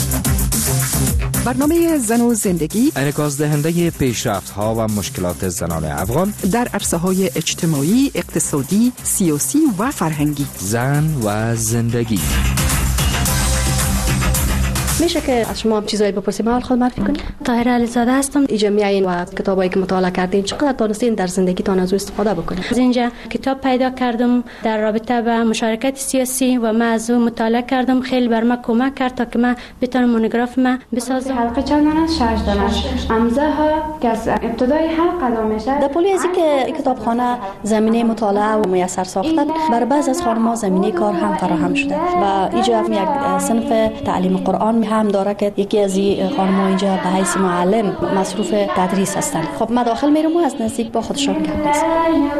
برنامه زن و زندگی انعکاس دهنده پیشرفت‌ها و مشکلات زنان افغان در عرصه‌های اجتماعی، اقتصادی، سیاسی و فرهنگی. زن و زندگی. میشه که از شما چیزایی بپرسیم؟ حال خود معرفی کنید. طاهره علیزاده هستم. اینجا میایین و کتابایی که مطالعه کردین چقدر تونستین در زندگیتان از او استفاده بکنید؟ از اینجا کتاب پیدا کردم در رابطه با مشارکت سیاسی و من از او مطالعه کردم. خیلی بر من کمک کرد تا که من بتونم مونوگراف من بسازم. حلقه چند دانه است؟ 6 دانه است. امضا ها که از ابتدای حلقه میشه. در پولی از اینکه کتابخانه زمینه مطالعه و میسر ساخته، بر بعض از خانم‌ها زمینه کار هم فراهم شده و اینجا یک صنف تعلیم قرآن هم داره که یکی از این خانم‌ها اینجا به حیث معلم مصروف تدریس هستند. خب من داخل میرم و از نزدیک با خودشان گپ می‌زنم.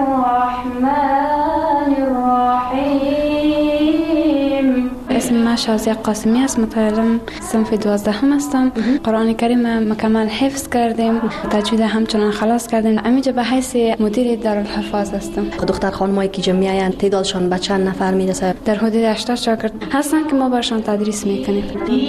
اسم من شازیه قاسمی است، متعلم صنف 12 هستم. قرآن کریم مکمل حفظ کردیم، تجوید همچنان خلاص کردیم. همینجا به حیث مدیر دارالحفاظ هستم. دختر خانمایی که جمعی آیند تعدادشان به چند نفر میرسه؟ در حدود 80 شاگرد هستن که ما برشان تدریس میکنیم.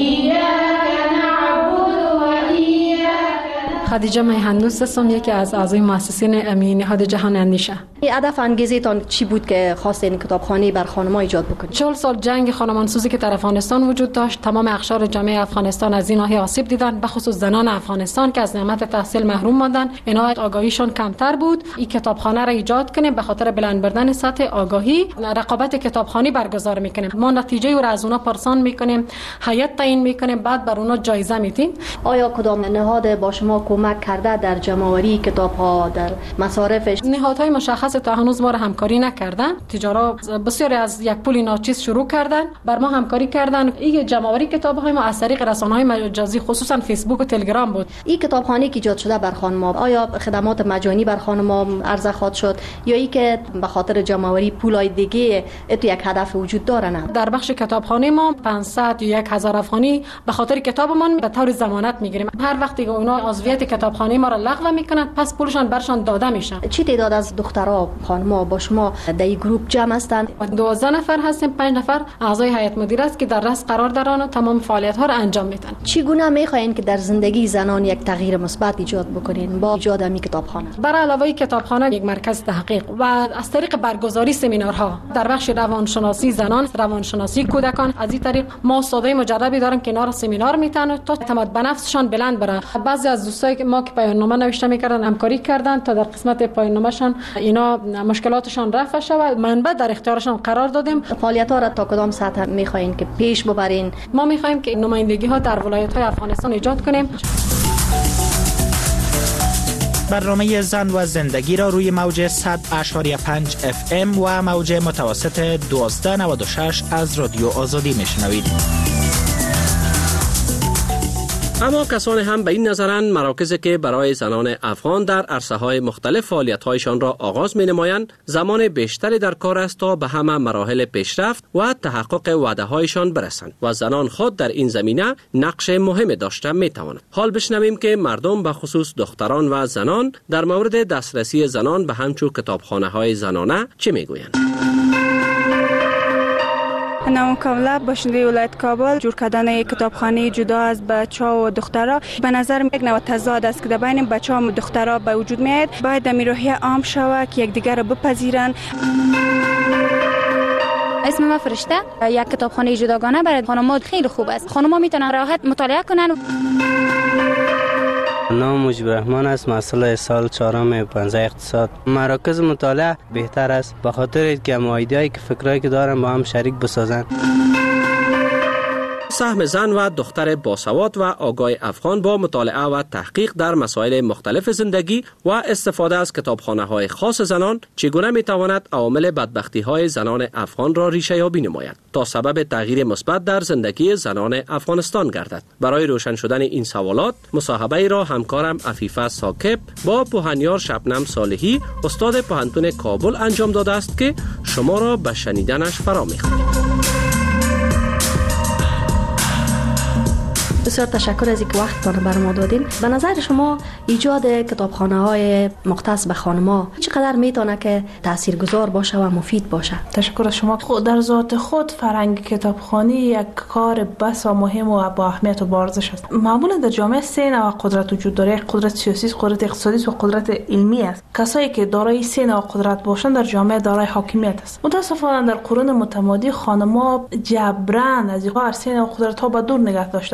خدیجه میهندوست هستم، یکی از اعضای مؤسسین نهاد جهان اندیشه. هدف انگیزتان چی بود که خواستین کتابخانه بر خانم‌ها ایجاد بکنید؟ 40 سال جنگ خانمانسوزی که در افغانستان وجود داشت، تمام اقشار جامعه افغانستان از این ناحیه آسیب دیدن، به خصوص زنان افغانستان که از نعمت تحصیل محروم ماندن. اینا آگاهیشون کمتر بود. این کتابخانه را ایجاد کنیم به خاطر بلند بردن سطح آگاهی. رقابت کتابخانه برگزار میکنیم. ما نتیجه را از اونها پرسان میکنیم، هیئت تعیین میکنیم، بعد بر اونها جایزه میدیم. آیا کدام نهاد با شما کمک کرده در جمع‌آوری کتاب‌ها در مصارفش؟ نهادهای مشخص تا هنوز ما را همکاری نکردن. تجارت بسیاری از یک پول ناچیز شروع کردن، بر ما همکاری کردن. این جمع‌آوری کتاب‌های ما از طریق رسانه‌های مجازی خصوصا فیسبوک و تلگرام بود. این کتابخانه که ایجاد شده بر خانم‌ها، آیا خدمات مجانی بر خانم‌ها عرضه خواهد شد یا ای که به خاطر جمع‌آوری پولای دیگه تو یک هدف وجود داره؟ نه، در بخش کتابخانه ما 500 یا 1000 افغانی به خاطر کتابمان به طور ضمانت میگیریم. هر وقتی که اونا عضویت کتابخانه ما را لغو میکنن، پس پولشان برشان داده میشه. چی تعداد از دخترها خانم‌ها با شما در این گروه جمع هستند؟ 12 نفر هستیم، 5 نفر اعضای هیئت مدیره است که در رأس قرار دارن و تمام فعالیت‌ها را انجام میدن. چگونه میخواین که در زندگی زنان یک تغییر مثبت ایجاد بکنین با ایجاد این کتابخانه؟ بر علاوه کتابخانه یک مرکز تحقیق و از طریق برگزاری سمینارها در بخش روانشناسی زنان، روانشناسی کودکان، از این طریق ما استادای مجربی داریم که اینا را سمینار میتن تا اعتماد به نفسشان بلند بره. بعضی از دوستایی که ما که پایان‌نامه نوشته میکردن همکاری کردن تا در قسمت پایان‌نامه‌شان اینا مشکلاتشان رفع شود. منبع در اختیارشان قرار دادیم. فعالیت‌ها را تا کدام سطح می‌خواین که پیش ببرین؟ ما می‌خوایم که نمایندگی‌ها در ولایت‌های افغانستان ایجاد کنیم. برنامه زن و زندگی را روی موج 100.5 FM و موج متوسط 1296 از رادیو آزادی میشنوید. اما کسانی هم به این نظرند مراکزی که برای زنان افغان در عرصه‌های مختلف فعالیت‌هایشان را آغاز می‌نمایند، زمان بیشتری در کار است تا به همه مراحل پیشرفت و تحقق وعده‌هایشان برسند و زنان خود در این زمینه نقش مهمی داشته می‌توانند. حال بشنویم که مردم به خصوص دختران و زنان در مورد دسترسی زنان به همچون کتابخانه‌های زنانه چه می‌گویند. نام کاملا باشنده ولایت کابل. جور کردن کتابخانه جدا از بچه‌ها و دخترها به نظر یک نوع تضاد است که در بین بچه‌ها و دخترها به وجود میاد. باید در روحیه عام شود که یکدیگر را بپذیرند. اسم من فرشته. یک کتابخانه جداگانه برای خانم‌ها خیلی خوب است. خانم‌ها میتونن راحت مطالعه کنن. نام مجیب رحمان است، مسئله سال 4 15 اقتصاد. مراکز مطالعه بهتر است به خاطر که ایده‌ای که فکرایی که دارن با هم شریک بسازن. سهم زن و دختر باسواد و آگاه افغان با مطالعه و تحقیق در مسائل مختلف زندگی و استفاده از کتابخانه‌های خاص زنان چگونه می‌تواند عوامل بدبختی‌های زنان افغان را ریشه یابی نماید تا سبب تغییر مثبت در زندگی زنان افغانستان گردد. برای روشن شدن این سوالات مصاحبه را همکارم عفیفه ساکب با پوهنیار شبنم صالحی استاد پوهنتون کابل انجام داده است که شما را به شنیدنش فرا می‌خوانیم. بسیار تشکر از اینکه وقتتان رو بر ما دادین. به نظر شما ایجاد کتابخانه‌های مختص به خانم‌ها چقدر میتونه که تاثیرگذار باشه و مفید باشه؟ تشکر از شما. خود در ذات خود فرهنگ کتابخوانی یک کار بس و مهم و با اهمیت و با ارزش است. معمولا در جامعه سه نوع قدرت وجود داره: قدرت سیاسی، قدرت اقتصادی و قدرت علمی است. کسایی که دارای سه نوع قدرت باشند در جامعه دارای حاکمیت است. متاسفانه در قرون متمادی خانم‌ها جبران از این سه نوع قدرت‌ها به دور نگه داشته شدند.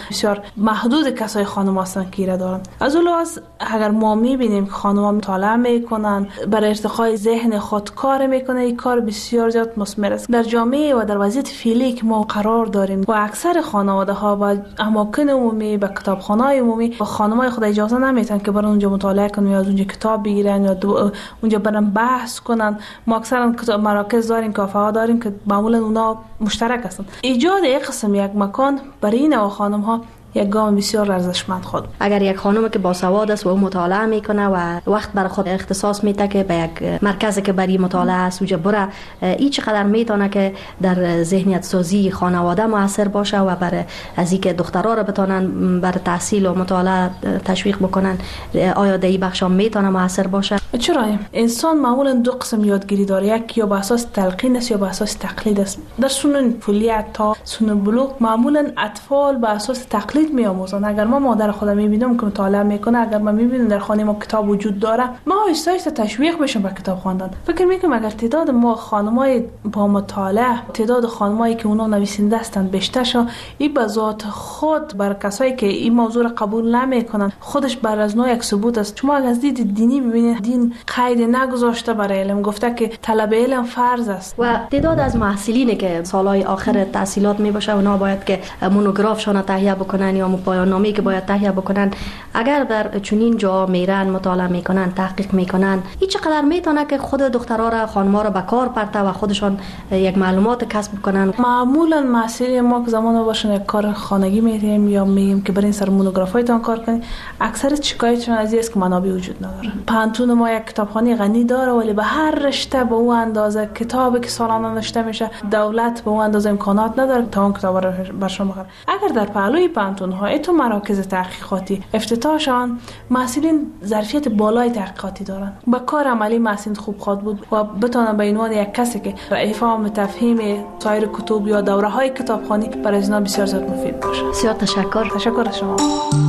بسیار محدود کسای خانم هستن که ایره دارن. از اون لحاظ اگر ما میبینیم که خانم‌ها مطالعه میکنن، برای ارتقای ذهن خود کار میکنه، این کار بسیار زیاد مثمر است. در جامعه و در وضعیت فعلی که ما قرار داریم و اکثر خانواده‌ها و اماکن عمومی و کتابخانه‌های عمومی و خانم‌های خود اجازه نمیدن که برن اونجا مطالعه کنن یا از اونجا کتاب بگیرن یا اونجا برن بحث کنن. ما اکثرا مراکز داریم، کافه‌ها داریم که معمولا اونا مشترک هستن. ایجاد یک قسم یک مکان برای این نوع خانم‌ها یک گام بسیار ارزشمند خود. اگر یک خانم که باسواد است و مطالعه میکنه و وقت برای خود اختصاص میده که به یک مرکزی که برای مطالعه است اونجا بره، این چقدر میتونه که در ذهنیت سازی خانواده موثر باشه و برای از اینکه دخترها را بتونن برای تحصیل و مطالعه تشویق بکنن، آیا در این بخش هم میتونه موثر باشه؟ چرا؟ انسان معمولا دو قسم یادگیری داره، یک یا به اساس تلقین است یا به اساس تقلید است. در سنن کلیه تا سنن بلوغ معمولا اطفال به اساس تقلید میآموزن. اگر ما مادر خودم میبینم که مطالعه میکنه، اگر من میبینم در خانه ما کتاب وجود داره، ما آهسته تشویق بشم به کتاب خواندن. فکر میکنم اگر تعداد ما خانمای با مطالعه، تعداد خانمایی که اونا نویسنده هستند بیشتر شه، این به ذات خود بر کسایی که این موضوع را قبول نمیکنن خودش بر از نوع یک ثبوت است. شما از دید دینی ببینید، دین قید نگذاشته برای علم، گفته که طلب علم فرض است. و تعداد از محصلینی که سالهای آخر تحصیلات میباشه اونا باید که مونوگرافشون تهیه بکنن یا پایان‌نامه‌ای که باید تهیه بکنن، اگر در چنین جا میرن مطالعه میکنن، تحقیق میکنن، این چقدر میتونه که خود دخترها را، خانم‌ها را به کار پرته و خودشون یک معلومات کسب کنن. معمولا مسئله ما که زمان باشن یک کار خانگی میریم یا میگیم که برین سر مونوگرافایتون کار کنین، اکثر شکایتشون از این است که منابع وجود نداره. پانتون ما یک کتابخانه غنی داره ولی به هر رشته به اون اندازه کتابی که سالانه نوشته میشه دولت به اون اندازه امکانات نداره تا اون کتابا رو برشون بخره. اگر در پهلوی پانتون ها ایتو مراکز تحقیقاتی افتتاحشان، محصلین ظرفیت بالای تحقیقاتی دارن، با کار عملی محصلین خوب خواد بود و بتونن به عنوان یک کسی که افهام تفهیم سایر کتب یا دوره های کتابخوانی برای اینا بسیار زیاد مفید باشه. بسیار تشکر از شما.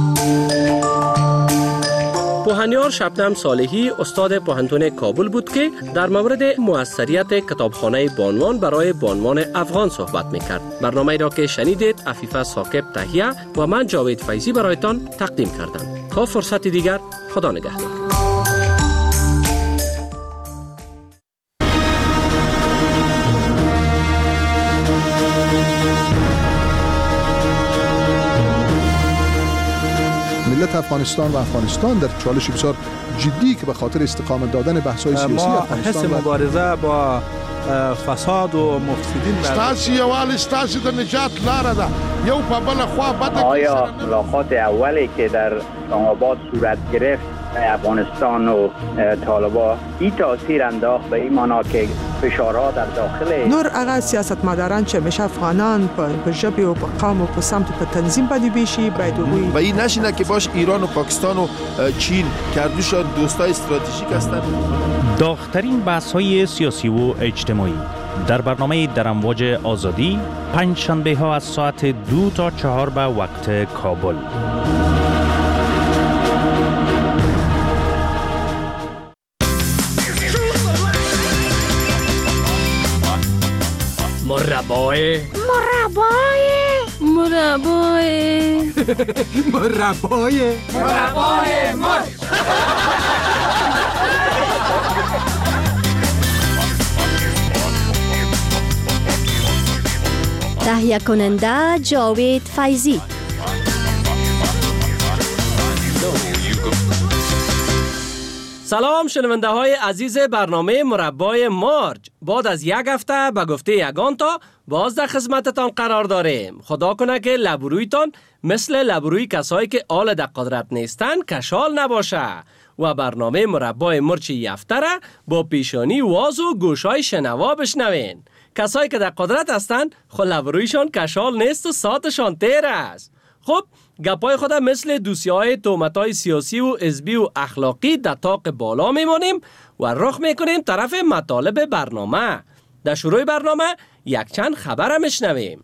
پوهنیار شبنم صالحی استاد پوهنتون کابل بود که در مورد موثریت کتابخانه بانوان برای بانوان افغان صحبت میکرد. برنامه را که شنیدید عفیفه ثاقب تهیه و من جاوید فیضی برایتان تقدیم کردم. تا فرصت دیگر، خدا نگهدار. ملت افغانستان و افغانستان در چالش بسیار جدی که به خاطر استقامت دادن بحث‌های سیاسی افغانستان حس مبارزه با فساد و مفسدین ستاسي یوال ستاسي د نجات لاره ده یو په بل خوا بده. آیا ملاقات اولی که در اسلام‌آباد صورت گرفت افغانستان و طالبان این تاثیر انداخت به این معنا که فشارها در داخل نور هغه سیاستمداران چې همیشه افغانان په ژبې او په قوم او په سمت په تنظیم باندې بیشي باید وګوري و این نشینه که باش ایران و پاکستان و چین کردوشان دوستای استراتژیک هستند. داغ‌ترین بحث‌های سیاسی و اجتماعی در برنامه در امواج آزادی پنج شنبه ها از ساعت 2 تا 4 به وقت کابل. مربای تهیه کننده جاوید فیضی. سلام شنونده های عزیز برنامه مربای مارج. بعد از یک هفته به گفته یگان تا باز در خدمتتان قرار داریم. خدا کنه که لبرویتان مثل لبروی کسایی که آل در قدرت نیستن کشال نباشه و برنامه مربای مرچ یفته را با پیشانی واز و گوشای شنوا بشنوین. کسایی که در قدرت هستند خود لبرویشان کشال نیست و ساعتشان تیر است. خب گپای خودم مثل دوسیه‌های تهمت‌های سیاسی و حزبی و اخلاقی در طاق بالا میمونیم و رخ میکنیم طرف مطالب برنامه. در شروع برنامه یک چند خبر میشنویم.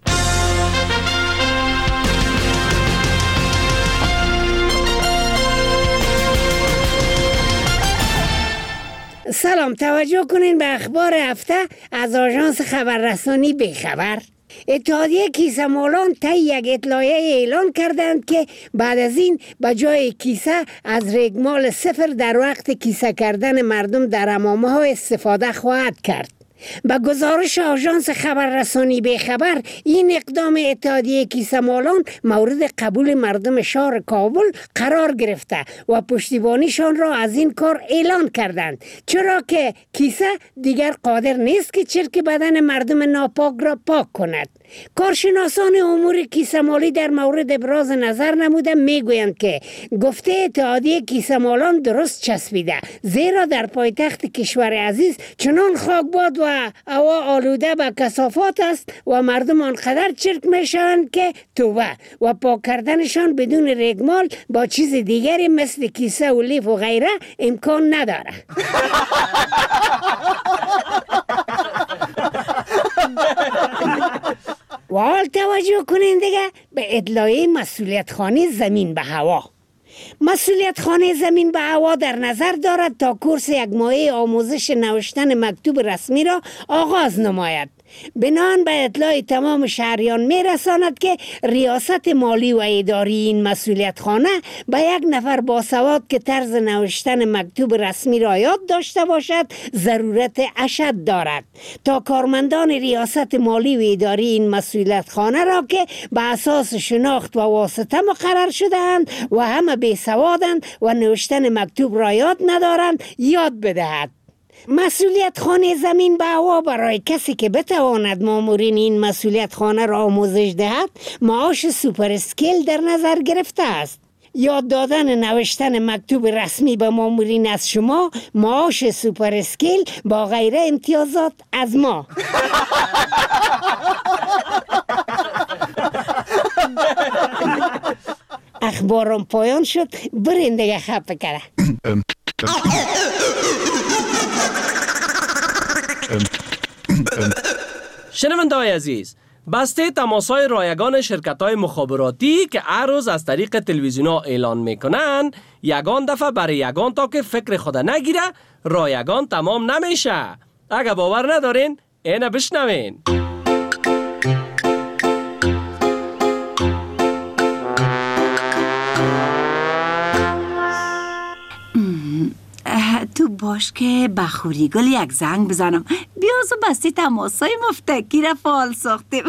سلام، توجه کنین به اخبار هفته از آژانس خبررسانی بیخبر. اتحادیه کیسه مالان طی یک اطلاعیه اعلان کردند که بعد از این به جای کیسه از رگمال صفر در وقت کیسه کردن مردم در حمامه ها استفاده خواهد کرد. با گزارش آژانس خبررسانی بخبر، این اقدام اتحادیه کیسه مالان مورد قبول مردم شهر کابل قرار گرفته و پشتیبانیشان را از این کار اعلان کردند، چرا که کیسه دیگر قادر نیست که چرک بدن مردم ناپاک را پاک کند. کارشناسان امور کیسه مالی در مورد ابراز نظر نموده میگویند که گفته اتحادیه کیسه مالان درست چسبیده، زیرا در پایتخت کشور عزیز چنان خاکباد و هوا آلوده به کثافات است و مردم آنقدر چرک میشوند که توبه و پاک کردنشان بدون رگمال با چیز دیگری مثل کیسه و لیف و غیره امکان نداره. و حال توجه کنین دیگه به اطلاعیه مسئولیت خانه زمین به هوا. مسئولیت خانه زمین به هوا در نظر دارد تا کورس یک ماهه آموزش نوشتن مکتوب رسمی را آغاز نماید. بنان به اطلاع تمام شهریان میرساند که ریاست مالی و اداری این مسئولیت خانه به یک نفر باسواد که طرز نوشتن مکتوب رسمی را یاد داشته باشد ضرورت اشد دارد تا کارمندان ریاست مالی و اداری این مسئولیت خانه را که به اساس شناخت و واسطه مقرر شده‌اند و همه بیسوادند و نوشتن مکتوب را یاد ندارند یاد بدهد. مسئولیت خانه زمین به هوا برای کسی که بتواند مامورین این مسئولیت خانه را آموزش دهد معاش سوپر اسکیل در نظر گرفته است. یاد دادن نوشتن مکتوب رسمی به مامورین از شما معاش سوپر اسکیل با غیره امتیازات از ما. اخبارم پایان شد، برین دیگه خفه کرده. شنونده‌های عزیز، بسته تماس‌های رایگان شرکت‌های مخابراتی که هر روز از طریق تلویزیون‌ها اعلان می‌کنند، یگان دفعه برای یگان تا که فکر خود نگیره رایگان تمام نمیشه. اگه باور ندارین اینو بشنوین. تو باش که بخوری گل یک زنگ بزنم بیاز و بستی تماسای مفتکی را فعال ساختیم.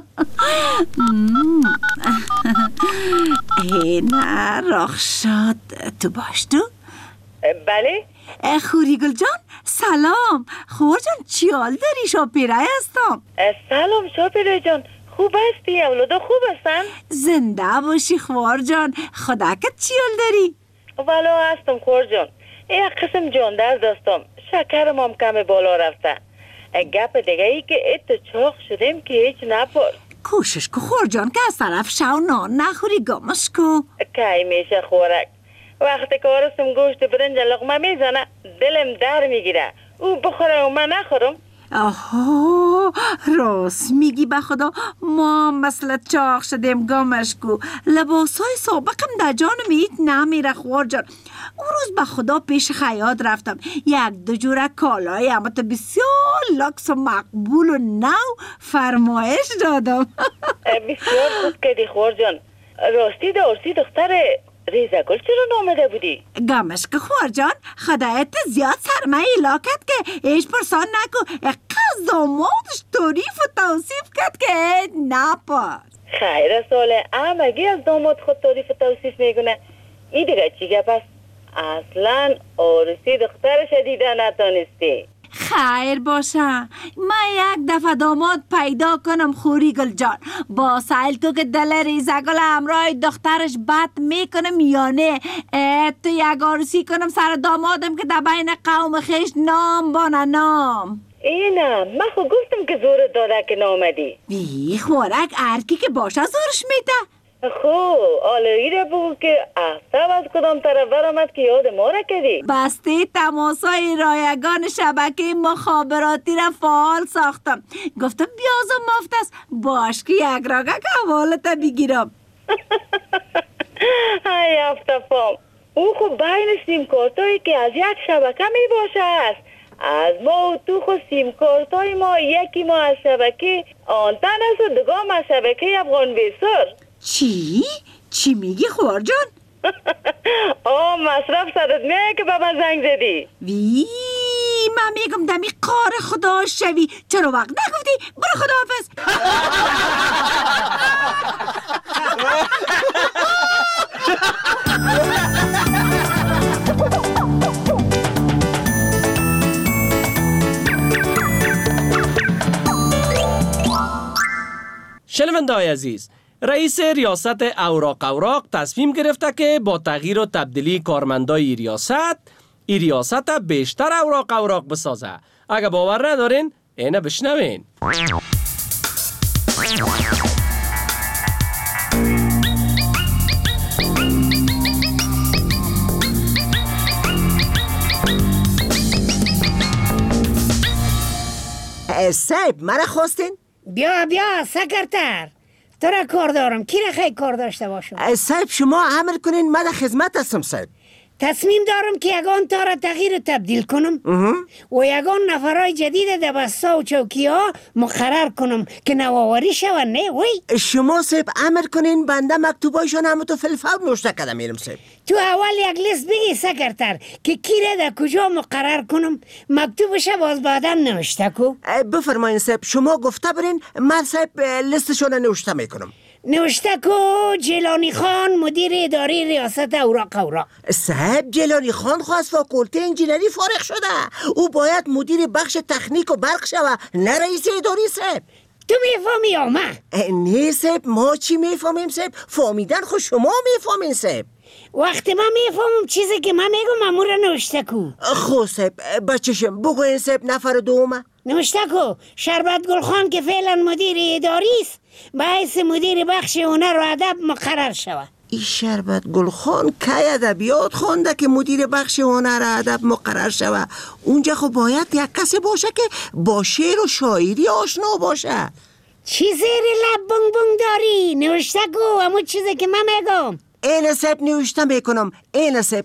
نه رخ شد. تو باش تو؟ بله خوری گل جان سلام. خور جان چیال داری؟ شاپیره هستم. سلام شاپیره جان، خوب هستی؟ اولادا خوب هستن؟ زنده باشی خور جان. خداکت چیال داری؟ والا هستم خور جان، یک قسم جان درد داشتم، شکرم هم کم بالا رفته. گپ دیگه ای که ات چاق شدیم که هیچ نپرس. کوشش کو خور جان که از طرف شو نان نخوری گمش کو. کی میشه خورک؟ وقتی که آرستم گوشت برنج لقمه میزنه دلم در میگیره، او بخوره و من نخورم. آها راست میگی به خدا، ما مثل چاق شدیم گمش کو. لباسای سابقم در جانم هیچ نمیره خور جان. اون روز به خدا پیش خیاط رفتم، یک دو جوره کالای اما تو بسیار لکس و مقبول و نو فرمایش دادم. بسیار خوب کردی خور جان. راستی دارسی دختر ریزگل چرا نامده بودی؟ گمش که خور جان خدایت زیاد سرمایه لاکت که ایش پرسان نکو. اقاز دامادش تعریف و توصیف کرد که نپر. خیر ساله همگی از داماد خود تعریف و توصیف میگونه. این دیگه چی گپ است؟ اصلا آرسی دخترش دیده نتانستی. خیر باشه، من یک دفعه داماد پیدا کنم خوری گل جان. با سایل تو که دل ریزگل همراه دخترش بد میکنم یا نه؟ تو یک آرسی کنم سر دامادم که در بین قوم خیش نام بانه نام. اینم من خود گفتم که زور داده که نامدی. بی خورک ارکی که باشه زورش میده. خب آلایی را بگو که احساب از کدام طرف برامد که یاد ما را کردی. بسته تماسای رایگان شبکه مخابراتی را فعال ساختم. گفتم بیازم مفت است، باش که یک راگه که حوالتا بگیرم. های افتفام، او خب بین سیم کارتایی که از یک شبکه می باشه است. از ما و تو خو سیم کارتای ما یکی ما از شبکه آنتن است و دگام از شبکه افغان بیسار. چی میگی خوار جان؟ مصرف سرت میه که به من زنگ زدی. من میگم دمی کار خدا شوی، چرا وقت نگفتی؟ برو خداحافظ. شنونده‌های عزیز، رئیس ریاست اوراق تصمیم گرفته که با تغییر و تبدیلی کارمندای ریاست بیشتر اوراق بسازه. اگه باور ندارین اینه بشنوین. صاحب مرا خواستین؟ بیا سکرتر، تو را کار دارم. کی را خیلی کار داشته باشم؟ صاحب شما امر کنین، من در خدمت هستم صاحب. تصمیم دارم که یگان تا را تغییر و تبدیل کنم و یگان نفرای جدید در بستا و چوکی ها مقرر کنم که نوآوری شون. نه وی شما صاحب امر کنین، بنده مکتوبایشان همه تو فلفور نوشته کردم میرم صاحب. تو اول یک لیست بگی سکرتر که کی را در کجا مقرر کنم، مکتوبش باز بعدا نوشته کو. بفرمایین صاحب، شما گفته برین، من صاحب لیستشون نوشته میکنم. نوشته کو جیلانی خان مدیر اداری ریاست اوراق. صاحب جیلانی خان خواست فاکولته انجینری فارغ شده، او باید مدیر بخش تکنیک و برق شوه، نه رئیس اداری صاحب. تو میفهمی یا من؟ نه صاحب، ما چی میفهمیم صاحب؟ فهمیدن خود شما میفهمین صاحب. وقتی من میفهمم چیزی که من میگم امور نوشته کو. خب صاحب بچشم بگوین صاحب. نفر دومه نوشته کو شربت گل خان که فعلا مدیر اداری است باعث مدیر بخش هنر و ادب مقرر شود. این شربت گل خان که ادبیات خونده که مدیر بخش هنر و ادب مقرر شود؟ اونجا خب باید یک کسی باشه که با شعر و شاعری آشنا باشه. چی زیر لب بونگ بونگ داری؟ نوشته کو همون چیزی که من میگم. این صاحب نوشته میکنم. این صاحب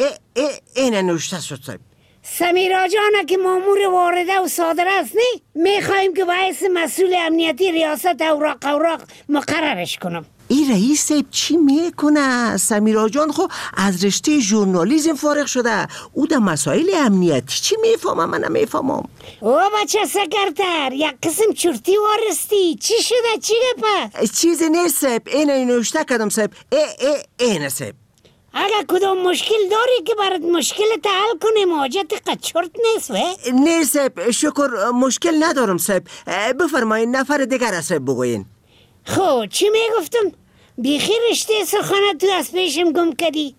این نوشته شد صاحب. سمیرا جانه که مامور وارده و صادره است نه؟ میخوایم که باعث مسئول امنیتی ریاست اوراق مقررش کنم. این رئیس صاحب چی میکنه؟ سمیرا جان خو از رشته ژورنالیسم فارغ شده، او در مسائل امنیتی چی میفهمم؟ من نمیفهمم. او بچه سکرتر یک قسم چرتی وارستی. چی شده؟ چی پس؟ چیزی نیست صاحب، این نوشته کردم صاحب. این صاحب اگر کدام مشکل داری که برات مشکل حل کنیم، حاجت قچرت نیست و؟ نه صاحب شکر مشکل ندارم صاحب. بفرمایین نفر دیگر صاحب بگوین. خب چی میگفتم؟ بیخی رشته سخنت تو از پیشم گم کردی.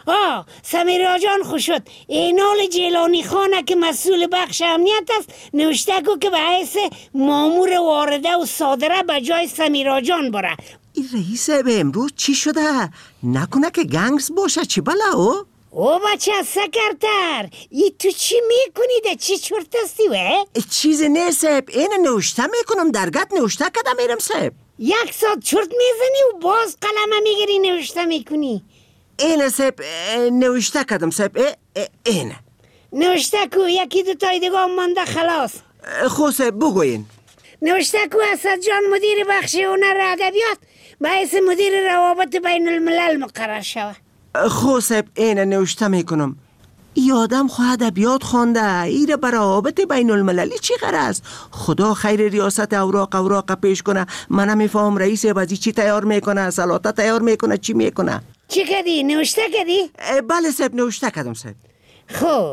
سمیرا جان خوش شد. اینال جیلانی خانه که مسئول بخش امنیت است نوشته کو که به حیث مامور وارده و صادره به جای سمیرا جان بره. این رئیس به امروز چی شده؟ نکنه که گنگس باشه؟ چی بلا او بچه سکرتر ای تو چی میکنی؟ ده چی چورت هستی و؟ چیزی نه صاحب، این نوشته میکنم، درگت نوشته کدم میرم صاحب. یک ساعت چورت میزنی و باز قلمه میگیری نوشته میکنی. این صاحب نوشته کدم صاحب. این نوشته کو یکی دو تای دیگه مانده خلاص. خب صاحب بگوین. نوشته کو اسد جان مدیر بخش هنر ادبیات باعث مدیر روابط بین الملل مقرر شود. خب صاحب این نوشته میکنم. ای آدم خواه ادبیات خونده، ایره بر روابط بین المللی چی غرض؟ خدا خیر ریاست اوراق پیش کنه. من نمیفهم رئیس بازی چی تیار میکنه، سلاطه تیار میکنه، چی میکنه؟ چی کردی؟ نوشته کردی؟ بله صاحب نوشته کردم صاحب. خب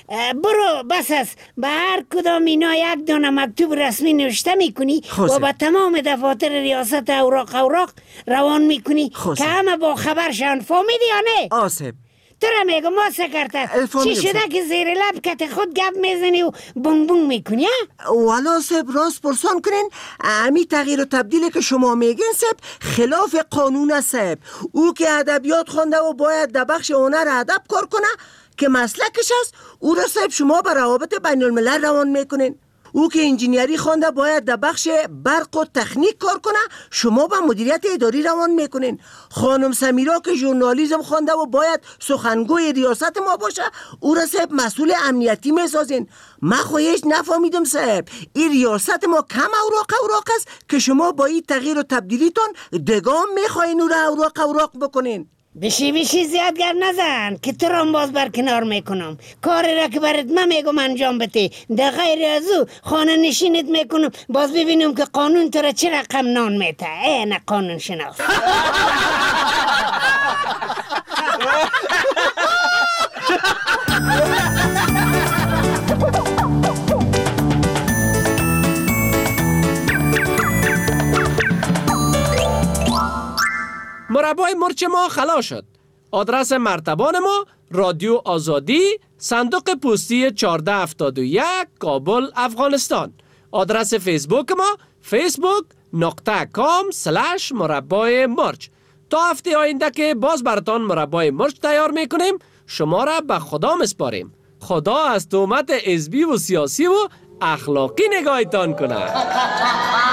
برو بس است به هر کدام اینا یک دانه مکتوب رسمی نوشته میکنی و به تمام دفاتر ریاست اوراق روان میکنی که همه با خبر شن. فهمیدی یا نه؟ آسب تو را میگم ما سکرتر چی شده که زیر لب کت خود گپ میزنی و بونگ بونگ میکنی؟ والا صاحب راست پرسان کنین، امی تغییر و تبدیلی که شما میگین صاحب خلاف قانون است صاحب. او که ادبیات خونده و باید در بخش هنر ادب کار کنه که مسلکش است، او را صاحب شما به روابط بین الملل روان میکنین. او که انجینیری خوانده باید در بخش برق و تکنیک کار کنه، شما به مدیریت اداری روان میکنین. خانم سمیرا که ژورنالیسم خوانده و باید سخنگوی ریاست ما باشه، او را صاحب مسئول امنیتی میسازین. من خواهیش نفهمیدم صاحب، این ریاست ما کم اوراق است که شما با این تغییر و تبدیلیتون دگام میخواین او را اوراق بکنین. بشی زیادگر نزن که تو را باز برکنار میکنم. کاری را که برات من میگم انجام بده، در غیر از او خانه نشینت میکنم، باز ببینم که قانون تو را چه رقم نان میته. نه قانون شناس. مربای مرچ ما خلاص شد. آدرس مرتبان ما رادیو آزادی، صندوق پستی 1471 کابل افغانستان. آدرس فیسبوک ما facebook.com/مربای مرچ. تا هفته آینده که باز براتان مربای مرچ تیار میکنیم، شما را به خدا مسپاریم. خدا از تهمت حزبی و سیاسی و اخلاقی نگاهتان کنه.